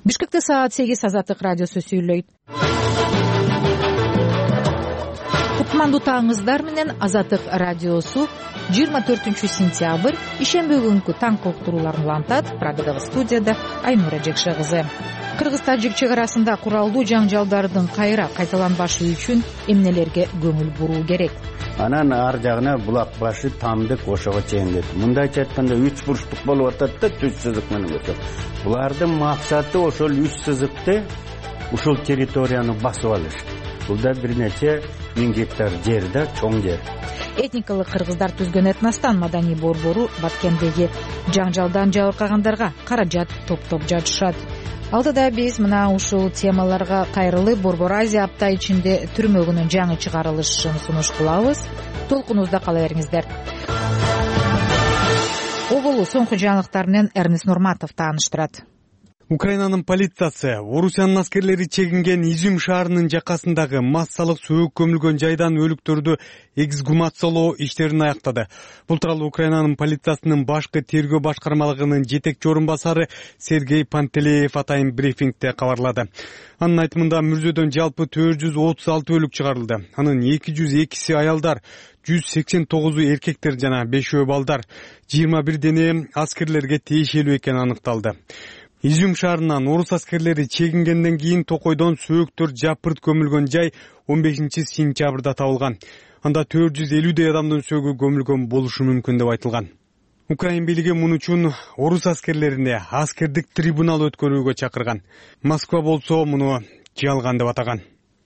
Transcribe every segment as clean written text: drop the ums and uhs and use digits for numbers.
Бишкекте саат 8 Азаттык радиосу сүйлөйт. Кутмандуу таңыңыздар менен Азаттык радиосу 24 сентябрь ишемби күнкү таң уктурууларын улантат. Прагадагы студияда Айнура Жекше кызы. Кыргыз-Тажик чек арасында куралдуу жаңжалдардын кайра кайталанбашы үчүн эмнелерге көңүл буруу керек? Анан ар жагына булак башы, Тамдык ошого чейин кетти. Мындайча айтканда 3 бурчтук болуп атат да, 3 сызык менен өтөт. Булардын максаты ошол 3 сызыкты ушул территорияны басып алыш. Бул да бир нече 1000 гектар жер да, чоң жер. Этникалык кыргыздар түзгөн этностан маданий борбору Баткендеги жаңжалдан жабыркагандарга каражат топтоп жатышат. Алдыда биз мына ушул темаларга кайрылып Борбор Азия апта ичинде түрмөгүнүн жаңы чыгарылышын сунуш кылабыз. Толкунузда кала бериңиздер. Оболу соңку жаңылыктар менен Эрнест Нурматов тааныштырат. Украинанын полициясы Орусиянын аскерлери чегинген Изюм шаарынын жакасындагы массалык сөөк көмүлгөн жайдан өлүктөрдү эксгумациялоо иштерин аяктады. Бул тууралуу Украинанын полициясынын башкы тергөө башкармалыгынын жетекчи орун басары Сергей Пантелеев атайын брифингде кабарлады. Анын айтымында мүрзөдөн жалпы 436 өлүк чыгарылды. Анын 202си аялдар, 189 эркектер жана 5 балдар, 21 дене аскерлерге тиешелүү экени аныкталды. Изюм шаарынан орус аскерлери чегингенден кийин Токойдон сөөктөр жапырт көмүлгөн жай 15 сентябрда табылган. Анда 450 адамдын сөөгү көмүлгөн болушу мүмкүн деп айтылган. Украин бийлиги муну үчүн орус аскерлерине аскердик трибунал өткөрүүгө чакырган. Москва болсо муну жалган деп атаган.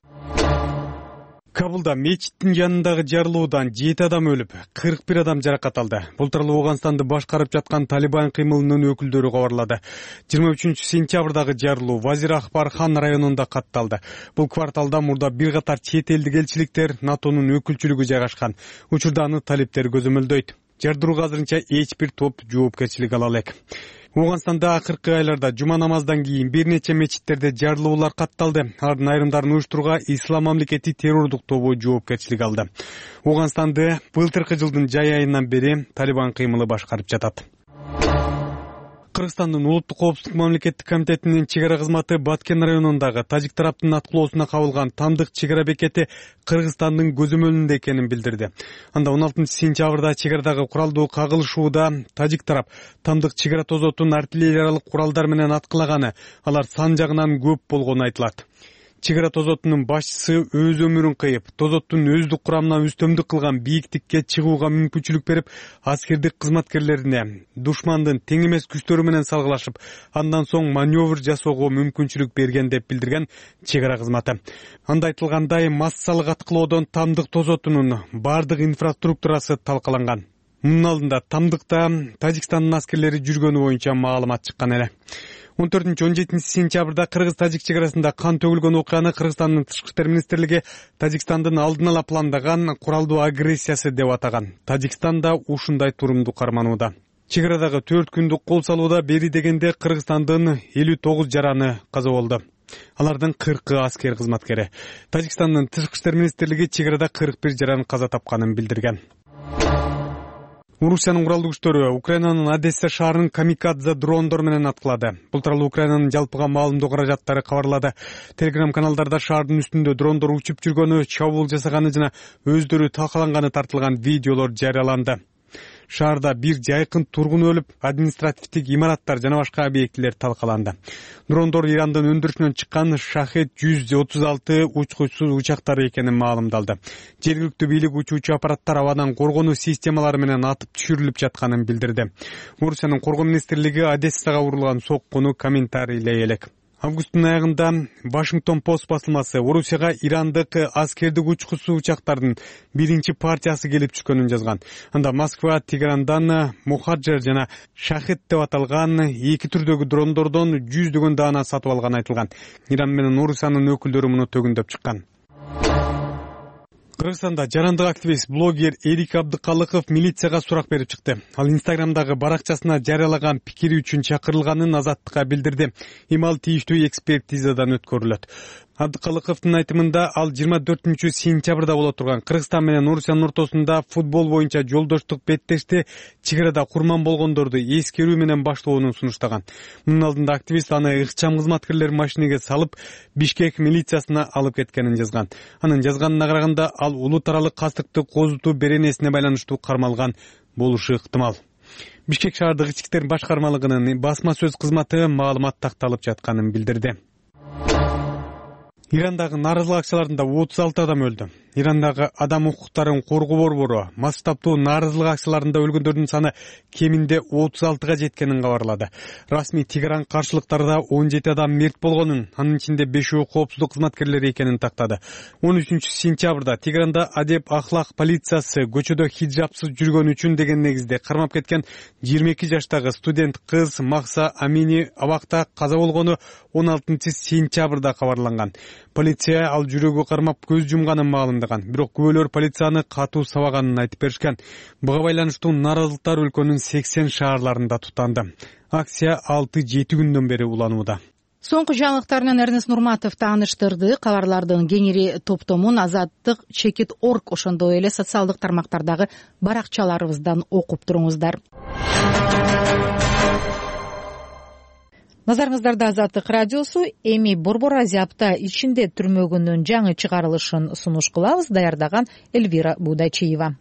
Кабулда мечиттин жанындагы жарылуудан 7 адам өлүп, 41 адам жаракат алды. Бул тууралуу Ооганстанды башкарып жаткан Талибан кыймылынын өкүлдөрү кабарлады. 23 сентябрдагы жарылуу Вазир Акбархан районунда катталды. Бул кварталда мурда бир катар чет элдик элчиликтер, НАТОнун өкүлчүлүгү жайгашкан. Учурда аны талиптер көзөмөлдөйт. Жардырууга азырынча эч бир топ жоопкерчилик ала элек. Ооганстанда акыркы айларда жума намаздан кийин бир нече мечиттерде жарылуулар катталды. Алардын айрымдарын уюштурууга Ислам мамлекети террордук тобу жоопкерчилик алды. Ооганстанды былтыркы жылдын жай айынан бери Талибан кыймылы башкарып жатат. Кыргызстандын улуттук коопсуздук мамлекеттик комитетинин чек ара кызматы Баткен районундагы тажик тараптын аткылоосуна кабылган Тамдык чек ара бекети Кыргызстандын көзөмөлүндө экенин билдирди. Анда 16 сентябрда чек арадагы куралдуу кагылышууда тажик тарап Тамдык чек ара тозотун артиллериялык куралдар менен аткылаганы, алар сан жагынан көп болгону айтылат. Чек ара тозотунун башчысы өз өмүрүн кыйып, тозоттун өздүк курамына үстөмдүк кылган бийиктикке чыгууга мүмкүнчүлүк берип, аскердик кызматкерлерине душмандын тең эмес күчтөрү менен салгылашып, андан соң маневр жасоого мүмкүнчүлүк берген деп билдирген чек ара кызматы. Анда айтылгандай, массалык аткылоодон Тамдык тозотунун бардык инфраструктурасы талкаланган. Мунун алдында Тамдыкта Тажикстандын аскерлери жүргөнү боюнча маалымат чыккан эле. 14-17 сентябрда Кыргыз-Тажик чек арасында кан төгүлгөн окуяны Кыргызстандын тышкы иштер министрлиги Тажикстандын алдын ала пландаган куралдуу агрессиясы деп атаган. Тажикстан да ушундай турумду карманууда. Чек арадагы 4 күндүк кол салууда бери дегенде Кыргызстандын 59 жараны каза болду. Алардын 40 аскер кызматкери. Тажикстандын тышкы иштер министрлиги чек арада 41 жаран каза тапканын билдирген. Орусиянын куралдуу күчтөрү Украинанын Одесса шаарын камикадзе дрондор менен аткылады. Бул тууралуу Украинанын жалпыга маалымдоо каражаттары кабарлады. Телеграм каналдарда шаардын үстүндө дрондор учуп жүргөнү, чабуул жасаганы жана өздөрү талкаланганы тартылган видеолор жарыяланды. Шаарда бир жайкын тургун өлүп, административдик имараттар жана башка объектилер талкаланды. Дрондор Ирандын өндүрүшүнөн чыккан Шахет 136 учкучсуз учактары экени маалымдалды. Жергиликтүү бийлик учуучу аппараттар абадан коргонуу системалары менен атып түшүрүлүп жатканын билдирди. Орусиянын коргоо министрлиги Одессага урулган соккуну комментарийлей элек. Августтун аягында Вашингтон Пост басылмасы Орусияга ирандык аскердик учкучсуз учактардын биринчи партиясы келип түшкөнүн жазган. Анда Москва Тегерандан Мухаджир жана Шахет деп аталган эки түрдөгү дрондордон 100 даана сатып алганы айтылган. Иран менен Орусиянын өкүлдөрү муну төгүндөп чыккан. Кыргызстанда жарандык активист блогер Эрик Абдыкалыков милицияга сурак берип чыкты. Ал Инстаграмдагы баракчасына жарыялаган пикири үчүн чакырылганын Азаттыкка билдирди. Эми ал тийиштүү экспертизадан өткөрүлөт. Абдыкалыковдун айтымында ал 24-сентябрда боло турган Кыргызстан менен Орусиянын ортосунда футбол боюнча жолдоштук беттешти чек арада курман болгондорду эскерүү менен баштоонун сунуштаган. Мунун алдында активист аны ыкчам кызматкерлер машинеге салып Бишкек милициясына алып кеткенин жазган. Анын жазганына караганда ал улут аралык кастыкты козутуу беренесине байланыштуу кармалган болушу ыктымал. Бишкек шаардык ички иштер башкармалыгынын басма сөз кызматы маалымат такталып жатканын билдирди. Ирандагы нааразылык акцияларында 36 адам өлдү. Ирандагы адам укуктарын коргоо борбору масштабтуу нааразылык акцияларында өлгөндөрдүн саны кеминде 36га жеткенин кабарлады. Расмий Тегеран каршылыктарында 17 адам мерт болгонун, анын ичинде 5 коопсуздук кызматкерлери экенин тактады. 13-сентябрда Тегеранда адеп ахлак полициясы көчөдө хиджабсыз жүргөн үчүн деген негизде кармап кеткен 22 жаштагы студент кыз Макса Амини абакта каза болгону 16-сентябрда кабарланган. Полиция ал жүрөгү кармап көз жумганын маалымдаган. Бирок күбөлөр полицияны катуу сабаганын айтып беришкен. Буга байланыштуу нааразылыктар өлкөнүн 80 шаарларында тутанды. Акция 6-7 күндөн бери уланууда. Соңку жаңылыктар менен Эрнест Нурматов тааныштырды. Кабарлардын кеңири топтомун Азаттык Чекит.орг ошондой эле социалдык тармактардагы баракчаларыбыздан окуп туруңуздар. Назарыңыздарда Азаттык радиосу. Эми Борбор Азия апта ичинде түрмөгүнүн жаңы чыгарылышын сунуш кылабыз. Даярдаган Эльвира Будачиева.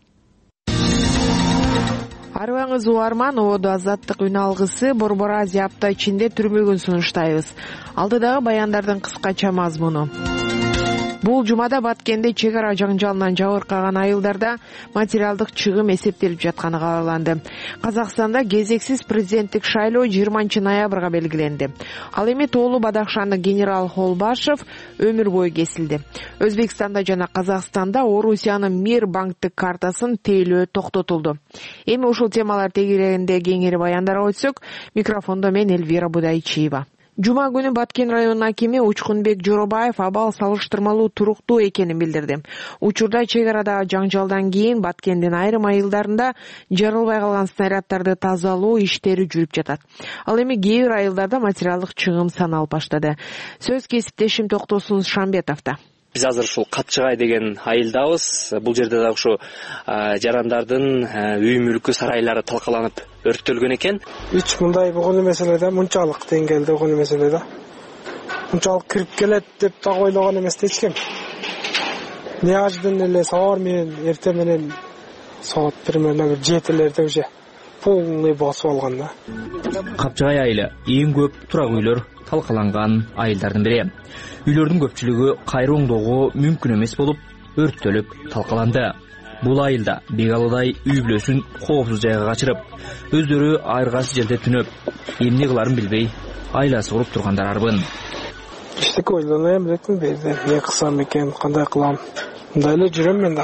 Арыбаңыз уарман, оодо Азаттык үн алгысы Борбор Азия апта ичинде түрмөгүн сунуштайбыз. Алдыдагы баяндардын кыскача мазмуну. Бул жумада Баткенде чек ара жаңжалынан жабыркаган айылдарда материалдык чыгым эсептелип жатканы кабарланды. Казакстанда кезексиз президенттик шайлоо 20-ноябрга белгиленди. Ал эми тоолу Бадахшандын генерал Холбашев өмүр бою кесилди. Өзбекстанда жана Казакстанда Орусиянын Мир банктык картасын тейлөө токтотулду. Эми ушул темалар тегерегинде кеңири баяндарга өтсөк, микрофондо мен Эльвира Будайчиева. Жума күнү Баткен районунун акими Учкунбек Жоробаев абал салыштырмалуу туруктуу экенин билдирди. Учурда чек арадагы жаңжалдан кийин Баткендин айрым айылдарында жарылбай калган снаряддарды тазалоо иштери жүрүп жатат. Ал эми кээ бир айылдарда материалдык чыгым саналып баштады. Сөз кесиптешим Токтосун Шамбетовдо. Биз азыр ушул Катчыгай деген айылдабыз. Бул жерде да ушу жарандардын үй мүлкү сарайлары талкаланып өрттөлгөн экен. Эч мындай болгон эмеселерде мынчалык деңгээлде болгон эмеселерде мынчалык кирип келет деп да ойлогон эмес эч ким. Неожиданно эле сабар менен эртең менен саат 7:00 уже полный басып алган да. Капчыгай айылы эң көп турак үйлөр талкаланган айылдардын бири. Үйлөрдүн көпчүлүгү кайра оңдоого мүмкүн эмес болуп, өрттөлүп талкаланды. Бул айылда бегалыдай үй бүлөсүн коопсуз жайга качырып, өздөрү айыргасы жерде түнөп, эмне кыларын билбей айласы куруп тургандар арбын. Иштик ойлонойм элекмин, берде эмне кылсам экен, кандай кылам. Мындай эле жүрөм мен да.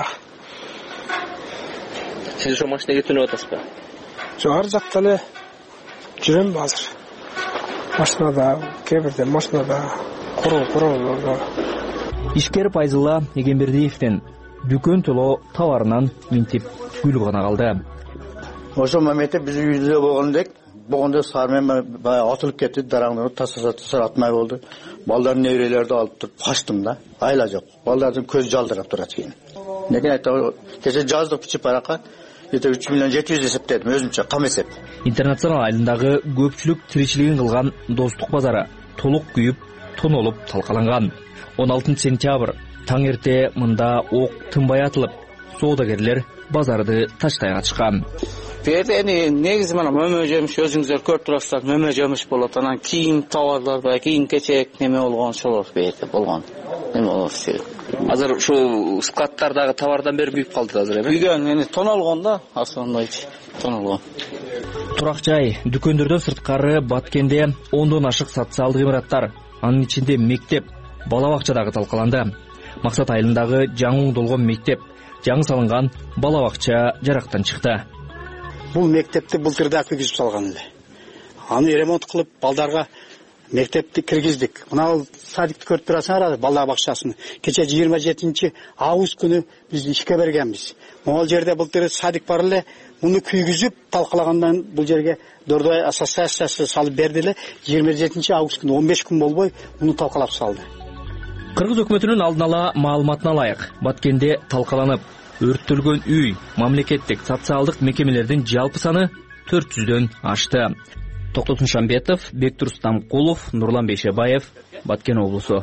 Сиз ошо машинеге түнөп атасызбы? Жок, ар жакта эле жүрөм азыр. Машинада, кээ бирде машинада куруу. Ишкер Пайзылла Эгембердиевден дүкөн толо товарынан минтип гүл гана калды. Ошол моментте биз үйдө болгондо сармен атылып кетти, дараңдырып тасаса атмай болду. Балдардын неберелерди алып туруп качтым да. Айла жок. Балдардын көзү жалдырап турат экен. Неге айта, кеше жаздык бичип баракка 3.700.000 эсептедим өзүмчө кам эсеп. Интернационал айылындагы көпчүлүк тиричилигин кылган Достук базары толук күйүп, тонолуп талкаланган. 16-сентябрь таң эрте мында ок тынбай атылып, соодагерлер базарды таштай катышкан. Эни негизи мына мөмө жемиш өзүңүздөр көрүп турасыздар, мөмө жемиш болот. Анан кийим товарлар, кийим кечек неме болгон шолор берди болгон. Неме болсо. Азыр ушул складтардагы товардан бери күйүп калды азыр эми. Күйгөн, эми тоналгон да, основнойчу тоналгон. Турак жай, дүкөндөрдөн сырткары Баткенде 10дон ашык социалдык имараттар, анын ичинде мектеп, бала бакчадагы талкаланды. Максат айылындагы жаңы оңдолгон мектеп, жаңы салынган бала бакча жарактан чыкты. Бул мектепти былтырда киргизип салган эле. Аны ремонт кылып, балдарга мектепти киргиздик. Мына садикти көрүп турасыңар, бала бакчасын. Кече 27-август күнү биз ишке бергенбиз. Могул жерде былтыр садик бар эле, муну күйгүзүп талкалагандан бул жерге Дордой ассоциациясы салып берди эле. 27-август күнү 15 күн болбой муну талкалап салды. Кыргыз өкмөтүнүн алдын ала маалыматына ылайык, Баткенде талкаланып өрттөлгөн үй, мамлекеттик социалдык мекемелердин жалпы саны 400дөн ашты. Токтотун Шамбетов, Бектур Стамкулов, Нурлан Бейшебаев, Баткен облусу.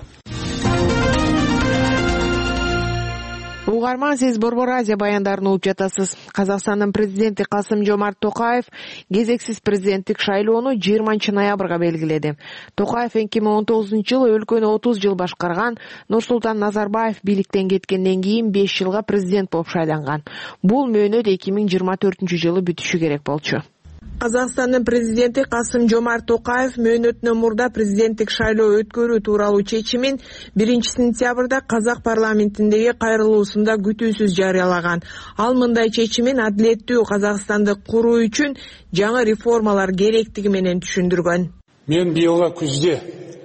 Угарман, сиз Борбор Азия баяндарын угуп жатасыз. Казакстандын президенти Касым-Жомарт Токаев кезексиз президенттик шайлоону 20 ноябрга белгиледи. Токаев 2019-жылы өлкөнү 30 жыл башкарган, Нурсултан Назарбаев бийликтен кеткенден кийин 5 жылга президент болуп шайланган. Бул мөөнөт 2024-жылы бүтүшү керек болчу. Казакстандын президенти Касым-Жомарт Токаев мөөнөтүнөн мурда президенттик шайлоо өткөрүү тууралуу чечимин 1-сентябрда Казак парламентиндеги кайрылуусунда күтүүсүз жарыялаган. Ал мындай чечимин адилеттүү Казакстанды куруу үчүн жаңы реформалар керектиги менен түшүндүргөн. Мен быйылғы күзде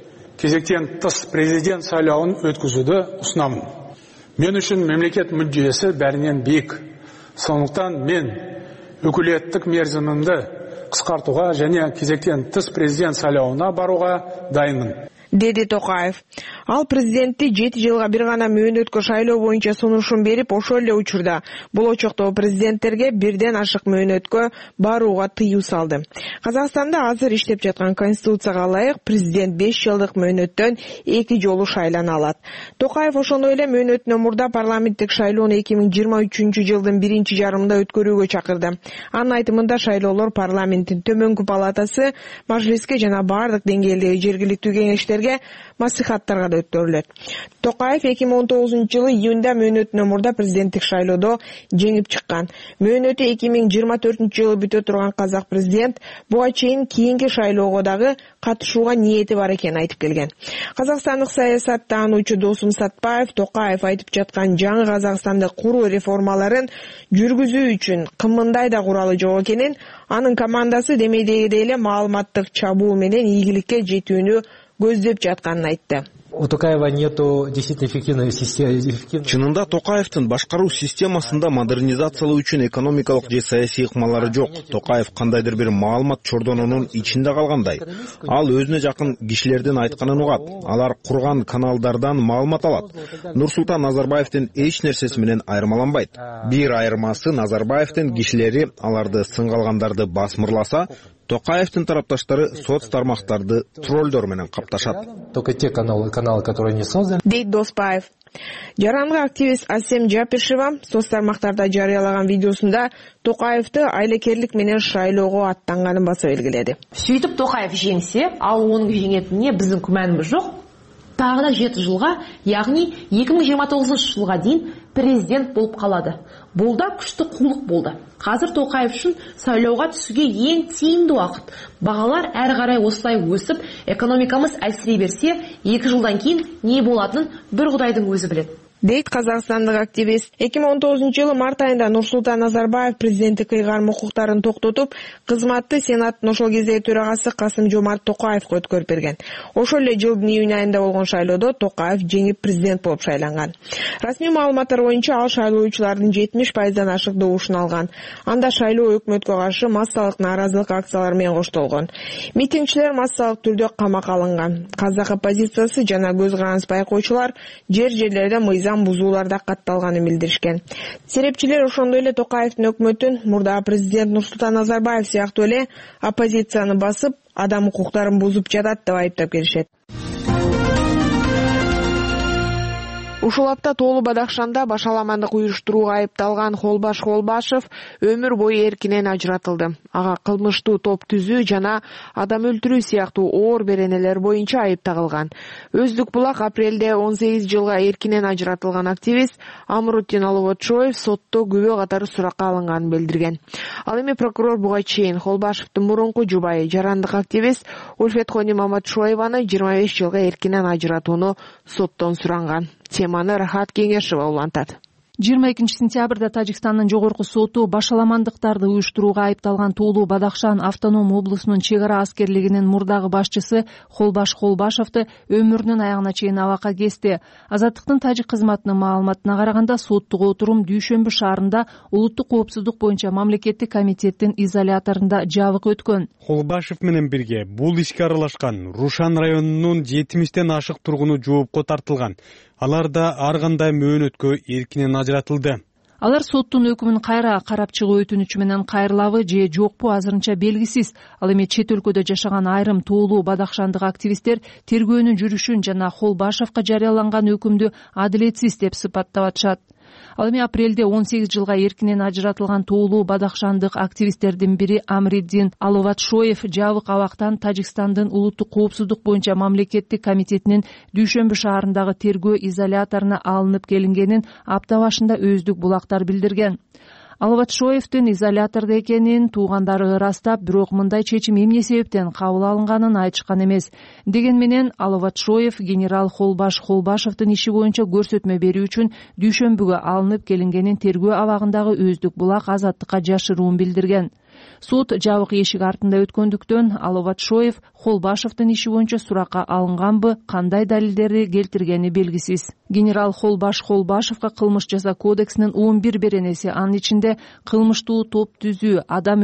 кезектен тыс президент сайлауын өткізуді ұсынамын. Мен үшін мемлекет мүддесі бәрінен биік. Сондықтан мен өкілеттік мерзімімді қысқартуға және кезектен тыс президент сайлауына баруға дайынмын. Деди Токаев. Ал президентти 7 жылга бир гана мөөнөткө шайлоо боюнча сунушун берип, ошол эле учурда болочоктогу президенттерге бирден ашык мөөнөткө барууга тыюу салды. Казакстанда азыр иштеп жаткан конституцияга ылайык президент 5 жылдык мөөнөттөн 2 жолу шайлана алат. Токаев ошондой эле мөөнөтүнөн мурда парламенттик шайлоону 2023-жылдын 1-жарымында өткөрүүгө чакырды. Анын айтымында шайлоолор парламенттин төмөнкү палатасы, мажлиске жана бардык деңгээлдеги жергиликтүү кеңештерге, маслихаттарга да өткөрүлөт. Токаев 2019-жылы июнда мөөнөтүнөн мурда президенттик шайлоодо жеңип чыккан. Мөөнөтү 2024-жылы бүтө турган казак президент буга чейин кийинки шайлоого дагы катышууга ниети бар экенин айтып келген. Казакстандык саясат таануучу Досум Сатпаев Токаев айтып жаткан жаңы Казакстанды куруу реформаларын жүргүзүү үчүн кымындай да куралы жок экенин, анын командасы демейдегидей эле маалыматтык чабуу менен ийгиликке жетүүнү көздөп жатканын айтты. У Токаева нету действительно эффективной системы. Чынында Токаевтын башкаруу системасында модернизациялоо үчүн экономикалык же саясий ыкмалары жок. Токаев кандайдыр бир маалымат чордонунун ичинде калгандай. Ал өзүнө жакын кишилердин айтканын угат. Алар курган каналдардан маалымат алат. Нурсултан Назарбаевдин эч нерсеси менен айырмаланбайт. Бир айырмасы Назарбаевдин кишилери аларды сынгалгандарды басмырласа, Токаевтин тарапташтары соц тармактарды троллдор менен капташат. Только те каналы, которые не созданы. Дейт Доспаев. Жарандык активист Асем Жапишева соц тармактарда жарыялаган видеосунда Токаевты айлакерлик менен шайлоого аттанганын баса белгиледи. Сөйтүп Токаев жеңсе, ал онун жеңетине биздин күмөнүбүз жок. Тағы да 7 жылға, яғни 2029 жылға дейін президент болып қалады. Бұл да күшті қулық болды. Қазір Тоқаев үшін сайлауға түсуге ең тиімді уақыт. Бағалар әрі қарай осылай өсіп, экономикамыз әлсірей берсе, 2 жылдан кейін не болатынын бір Құдайдың өзі біледі. Дейт казакстандык активист. 2019-жылы март айында Нурсултан Назарбаев президенттик ыйгарым укуктарын токтотуп, кызматты Сенаттын ошол кездеги төрагасы Касым-Жомарт Токаевга өткөрүп берген. Ошол эле жылдын июнь айында болгон шайлоодо Токаев жеңип президент болуп шайланган. Расмий маалыматтар боюнча ал шайлоочулардын 70%дан ашык добушун алган. Анда шайлоо өкмөткө каршы массалык нааразылык акциялары менен коштолгон. Митингчилер массалык түрдө камакка алынган. Казак оппозициясы жана көз караныс байкоочулар жерлерде мыйзам бузууларда катталганын билдиришкен. Серепчилер ошондой эле Токаевдин өкмөтүн мурда президент Нурсултан Назарбаев сыяктуу эле оппозицияны басып, адам укуктарын бузуп жатат деп айыптап келишет. Ушул апта Тоолу Бадахшанда башаламандык уюштурууга айыпталган Холбаш Холбашев өмүр бою эркинен ажыратылды. Ага кылмыштуу топ түзүү жана адам өлтүрүү сыяктуу оор беренелер боюнча айып тагылган. Өздүк булак апрелде 18 жылга эркинен ажыратылган активист Амрутдин Алыботшоев сотто күбө катары суракка алынганын билдирген. Ал эми прокурор буга чейин Холбашевдин мурунку жубайы жарандык активист Ульфетхони Маматшоеваны 25 жылга эркинен ажыратууну соттон суранган. Теманы Рахат Кеңешева улантат. 22 сентябрда Тажикстандын жогорку соту башаламандыктарды уюштурууга айыпталган Тоолуу Бадахшан автоном облусунун чек ара аскерлигинин мурдагы башчысы Холбаш Холбашовду өмүрүнүн аягына чейин абакка кести. Азаттыктын тажик кызматынын маалыматына караганда соттук отурум Дүйшөмбү шаарында улуттук коопсуздук боюнча мамлекеттик комитеттин изоляторунда жабык өткөн. Холбашев менен бирге бул ишке аралашкан Рушан районунун 70тен ашык тургуну жоопко тартылган. Алар да ар кандай мөөнөткө эркинен ажыратылды. Алар соттун өкүмүн кайра карап чыгуу өтүнүчү менен кайрылабы же жокпу азырынча белгисиз. Ал эми чет өлкөдө жашаган айрым Тоолуу Бадахшандык активисттер тергөөнүн жүрүшүн жана Холбашевка жарыяланган өкүмдү адилетсиз деп сыпаттап атышат. Ал эми апрелде 18 жылга эркинен ажыратылган Тоолуу Бадахшандык активисттердин бири Амриддин Аловатшоев жабык абактан Тажикстандын улуттук коопсуздук боюнча мамлекеттик комитетинин Дүйшөмбү шаарындагы тергөө изоляторуна алынып келингенин апта башында өздүк булактар билдирген. Аловатшоевдин изолятордо экенин туугандары ырастап, бирок мындай чечим эмне себептен кабыл алынганын айтышкан эмес. Деген менен Аловатшоев генерал Холбаш Холбашевдин иши боюнча көрсөтмө берүү үчүн Дүйшөмбүгө алынып келингенин тергөө абагындагы өздүк булак Азаттыкка жашыруун билдирген. Суд жабык эшик артында өткөндүктөн Аловатшоев Холбашевдин иши боюнча суракка алынганбы, кандай далилдерди келтиргени белгисиз. Генерал Холбаш Холбашевка кылмыш жаза кодексинин 11 беренеси, анын ичинде кылмыштуу топ түзүү, адам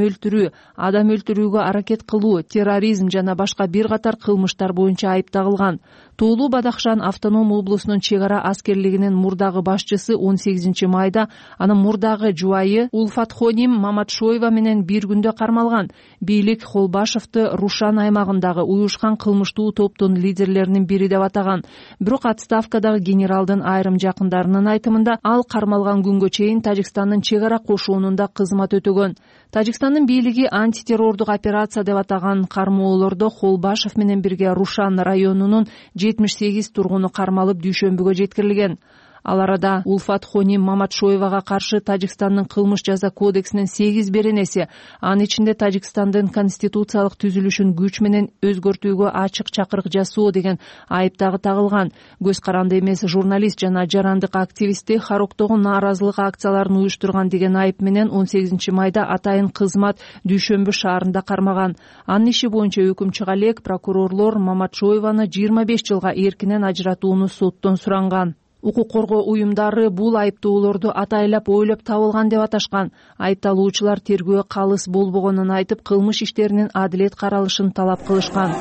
өлтүрүүгө аракет кылуу, терроризм жана башка бир катар кылмыштар боюнча айып тагылган. Тоолуу Бадахшан автоном облусунун чек ара аскерлигинин мурдагы башчысы 18 майда анын мурдагы жубайы Улфатхоним Маматшоева менен бир күндө кармалган. Бийлик Холбашевду Рушан аймагындагы уюшкан кылмыштуу топтун лидерлеринин бири деп атаган. Бирок отставкадагы генералдын айрым жакындарынын айтымында ал кармалган күнгө чейин Тажикстандын чек ара кошуунунда кызмат өтөгөн. Тажикстандын бийлиги антитеррордук операция деп атаган кармоолордо Холбашев менен бирге Рушан районунун 78 тургуну кармалып Дүйшөмбүгө жеткирилген. Ал арада Улфатхоним Маматшоевага каршы Тажикстандын кылмыш жаза кодексинин 8 беренеси, анын ичинде Тажикстандын конституциялык түзүлүшүн күч менен өзгөртүүгө ачык чакырык жасоо деген айып дагы тагылган. Көз каранды эмес журналист жана жарандык активисти Хароктогу нааразылык акцияларын уюштурган деген айып менен 18 майда атайын кызмат Дүйшөмбү шаарында кармаган. Анын иши боюнча өкүм чыга элек прокурорлор Маматшоеваны 25 жылга эркинен ажыратууну соттон суранган. Укук коргоо уюмдары бул айыптоолорду атайлап ойлоп табылган деп аташкан. Айыпталуучулар тергөө калыс болбогонун айтып, кылмыш иштеринин адилет каралышын талап кылышкан.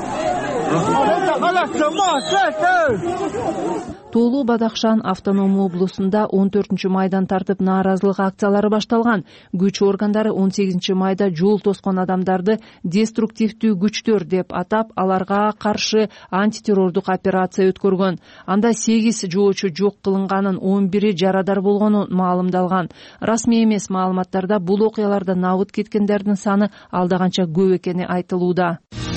Тоолуу Бадахшан автоном облусунда 14 майдан тартып нааразылык акциялары башталган. Күч органдары 18 майда жол тоскон адамдарды деструктивдүү күчтөр деп атап, аларга каршы антитеррордук операция өткөргөн. Анда 8 жоочу жок кылынганын, 11 жарадар болгону маалымдалган. Расмий эмес маалыматтарда бул окуяларда набыт кеткендердин саны алда канча көп экени айтылууда.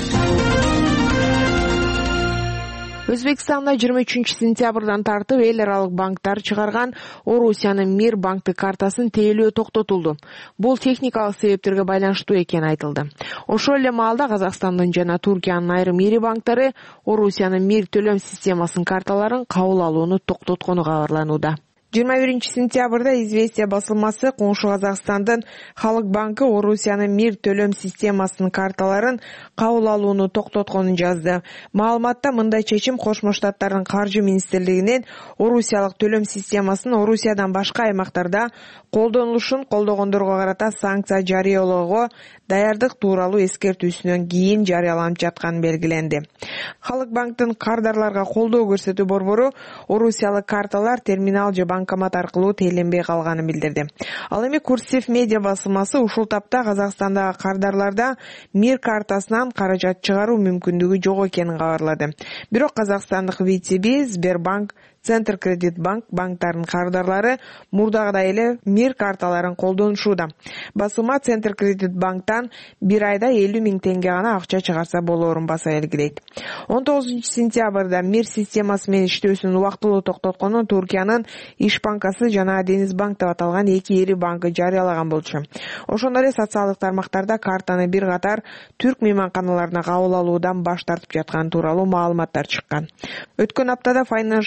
Өзбекстанда 23 сентябрдан тартып эл аралык банктар чыгарган Орусиянын Мир банктык картасын тейлөө токтотулду. Бул техникалык себептерге байланыштуу экени айтылды. Ошол эле маалда Казакстандын жана Туркиянын айрым ири банктары Орусиянын Мир төлөм системасынын карталарын кабыл алууну токтоткону кабарланууда. 21 сентябрда «Известия» басылмасы коңшу Казакстандын Халык банкы Орусиянын Мир төлөм системасынын карталарын кабыл алууну токтотконун жазды. Маалыматта мындай чечим Кошмо Штаттардын каржы министрлигинин Орусиялык төлөм системасын Орусиядан башка аймактарда колдонулушун колдогондорго карата санкция жарыялоого даярдык тууралуу эскертүүсүнөн кийин жарыяланып жатканы белгиленди. Халык банктын кардарларга колдоо көрсөтүү борбору Орусиялык карталар терминал же банкомат аркылуу тейленбей калганын билдирди. Ал эми Курсив медиа басылмасы ушул тапта Казакстандагы кардарларда Мир картасынан каражат чыгаруу мүмкүндүгү жок экенин кабарлады. Бирок казакстандык ВТБ, Сбербанк, Центр Кредит банк банктарынын кардарлары мурдагыдай эле Мир карталарын колдонушууда. Басылма Центр Кредит банктан бир айда 50 000 теңге гана акча чыгарса болоорун баса белгилейт. 19 сентябрда Мир системасы менен иштөөсүн убактылуу токтотконун Туркиянын Иш банкасы жана Дениз банк деп аталган эки ири банкы жарыялаган болчу. Ошондой эле социалдык тармактарда картаны бир катар түрк мейманканаларына кабыл алуудан баш тартып жатканы тууралуу маалыматтар чыккан. Өткөн аптада Financial Times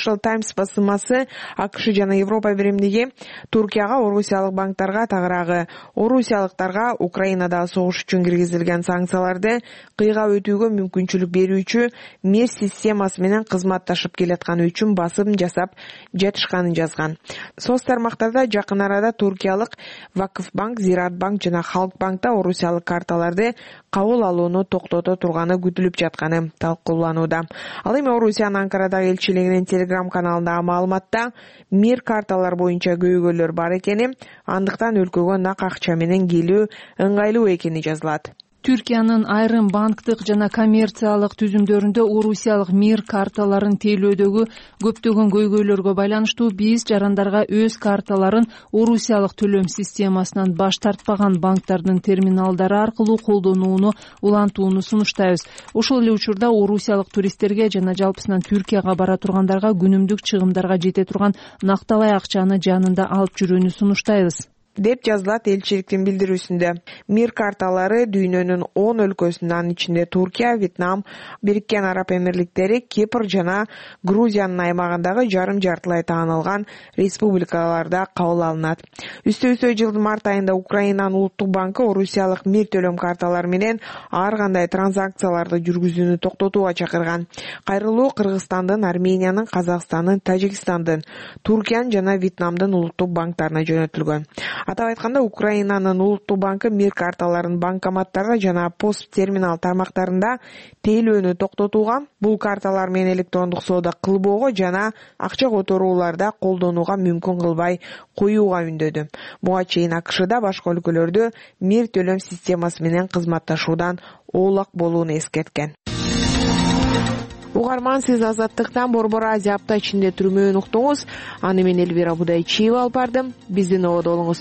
Тасс басылмасы АКШ жана Европа биримдиги Туркияга, орусиялык банктарга, тагыраагы орусиялыктарга Украинадагы согуш үчүн киргизилген санкцияларды кыйгап өтүүгө мүмкүнчүлүк берүүчү мир системасы менен кызматташып келатканы үчүн басым жасап жатышканын жазган. Соц тармактарда жакын арада Туркиялык Вакыфбанк, Зираатбанк жана Халкбанкта орусиялык карталарды кабыл алууну токтото турганы күтүлүп жатканы талкууланууда. Ал эми Орусиянын Анкарадагы элчилигинин Телеграм каналындагы маалыматта мир карталар боюнча көйгөйлөр бар экени, андыктан өлкөгө нак акча менен келүү ыңгайлуу экени жазылат. Түркиянын айрым банктык жана коммерциялык түзүмдөрүндө орусиялык мир карталарын тейлөөдөгү көптөгөн көйгөйлөргө байланыштуу биз жарандарга өз карталарын орусиялык төлөм системасынан баш тартпаган банктардын терминалдары аркылуу колдонууну улантууну сунуштайбыз. Ошол эле учурда орусиялык туристтерге жана жалпысынан Түркияга бара тургандарга күнүмдүк чыгымдарга жете турган накталай акчаны жанында алып жүрүүнү сунуштайбыз, деп жазылат элчиликтин билдирүүсүндө. Мир карталары дүйнөнүн 10 өлкөсүнүн ичинде Туркия, Вьетнам, Бириккен Араб Эмирликтери, Кипр жана Грузиянын аймагындагы жарым-жартылай таанылган республикаларда кабыл алынат. Үстө жылдын март айында Украинанын улуттук банкы орусиялык мир төлөм карталары менен ар кандай транзакцияларды жүргүзүүнү токтотууга чакырган. Кайрылуу Кыргызстандын, Армениянын, Казакстандын, Тажикстандын, Туркиянын жана Вьетнамдын улуттук банктарына жөнөтүлгөн. Атап айтканда, Украинанын улуттук банкы мир карталарын банкоматтарда жана пост терминал тармактарында тейлөөнү токтотууга, бул карталар менен электрондук соода кылбоого жана акча которууларда колдонууга мүмкүн кылбай коюуга үндөдү. Буга чейин АКШда башка өлкөлөрдө мир төлөм системасы менен кызматташуудан оолак болууну эскерткен. Угарман, сиз Азаттыктан Борбор Азия апта ичинде түрмөөнү уктуңуз. Аны мен Элвира Будайчиева алып бардым. Биздин ободо болуңуз.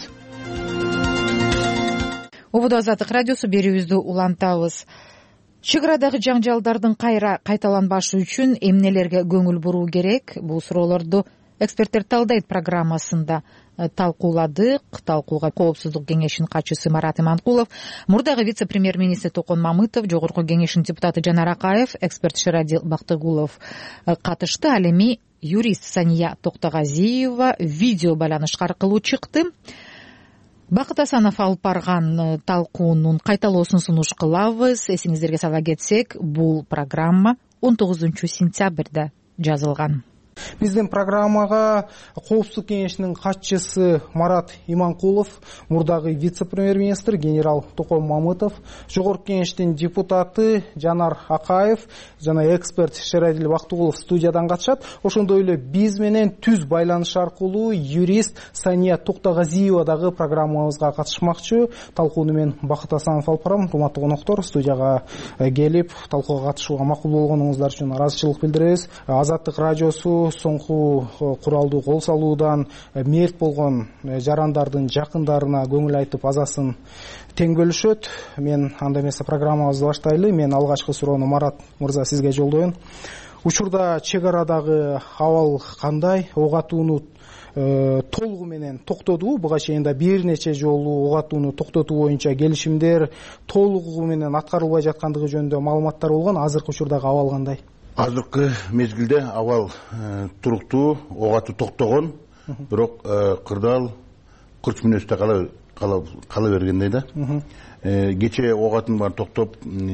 Ободо Азаттык радиосу берүүбүздү улантабыз. Чек арадагы жаңжалдардын кайталанбашы үчүн эмнелерге көңүл буруу керек? Бул суроолорду эксперттер талдайт программасында талкууладык. Талкууга Коопсуздук кеңешинин катчысы Марат Иманкулов, мурдагы вице-премьер-министр Токон Мамытов, Жогорку кеңештин депутаты Жанар Акаев, эксперт Шерадил Бактыгулов катышты. Ал эми юрист Сания Токтогазиева видео байланышка аркылуу чыкты. Бакыт Асанов алып барган талкуунун кайталоосун сунуш кылабыз. Эсиңиздерге сала кетсек, бул программа 19 сентябрда жазылган. Биздин программага Коопсуздук кеңешинин катчысы Марат Иманкулов, мурдагы вице-премьер-министр генерал Токон Мамытов, Жогорку кеңештин депутаты Жанар Акаев жана эксперт Шерадил Бактыгулов студиядан катышат. Ошондой эле биз менен түз байланыш аркылуу юрист Сания Токтогазиева дагы программабызга катышмакчы. Талкууну мен Бакыт Асанов алып барам. Урматтуу коноктор, студияга келип талкууга катышууга макул болгонуңуздар үчүн ыраазычылык билдиребиз. Азаттык радиосу соңку куралдуу кол салуудан мерт болгон жарандардын жакындарына көңүл айтып азасын тең бөлүшөт. Мен анда эмесе программабызды баштайлы. Мен алгачкы суроону Марат мырза сизге жолдоюн. Учурда чек арадагы абал кандай? Ок атууну толугу менен токтодубу? Буга чейин да бир нече жолу ок атууну токтотуу боюнча келишимдер толугу менен аткарылбай жаткандыгы жөнүндө маалыматтар болгон. Азыркы учурдагы абал кандай? Азыркы мезгилде абал туруктуу, ок атуу токтогон, бирок кырдаал 40 мүнөттө кала бергендей да. Кечээ ок атуунун баарын токтоп,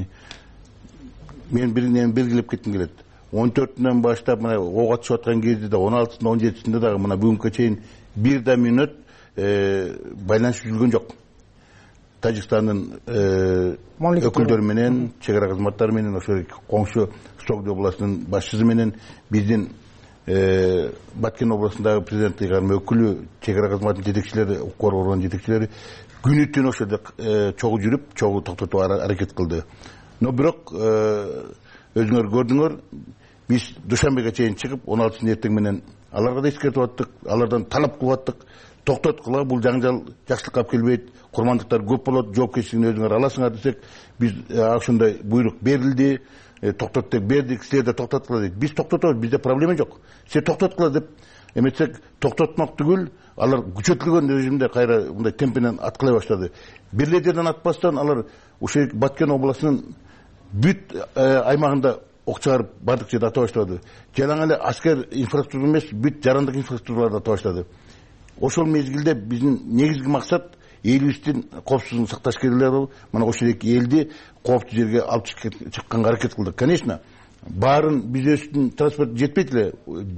мен биринен белгилеп кетким келет. 14-нөн баштап мына ок атышып аткан кезде да 16-сында, 17-сinde дагы мына бүгүнкү чейин бир да мүнөт байланыш жүргөн жок. Тажикстандын өкүлдөрү менен, чек ара кызматтары менен, ошо коңшу Согды областынын башчысы менен, биздин Баткен областындагы президент ыйгарым өкүлү, чек ара кызматынын жетекчилери, укук орган жетекчилери күнү түн ошо жерде чогуу жүрүп, чогуу токтотууга аракет кылды. Но бирок өзүңөр көрдүңөр, биз Душанбеге чейин чыгып, 16 эртең менен аларга да эскертип аттык, алардан талап кылып аттык. Токтоткула, бул жаңжал жакшылыкка алып келбейт, курмандыктар көп болот, жоопкерчилигин өзүңөр аласыңар десек, биз ошондой буйрук берилди, токтот деп бердик, силер да токтоткула дейт. Биз токтотобуз, бизде проблема жок. Силер токтоткула деп эметсек, токтотмак түгүл, алар күчөтүлгөн режимде кайра мындай темпинен аткылай баштады. Бир эле жерден атпастан алар ошо Баткен областынын бүт аймагында ок чыгарып бардык жерде ата баштады. Жалаң эле аскер инфраструктура эмес, бүт жарандык инфраструктураларды ата баштады. Ошол мезгилде биздин негизги максат элибиздин коопсуздугун сакташ керек. Мына ошол эки элди кооптуу жерге алып чыкканга аракет кылдык. Конечно, баарын биз өзүбүздүн транспорт жетпейт эле.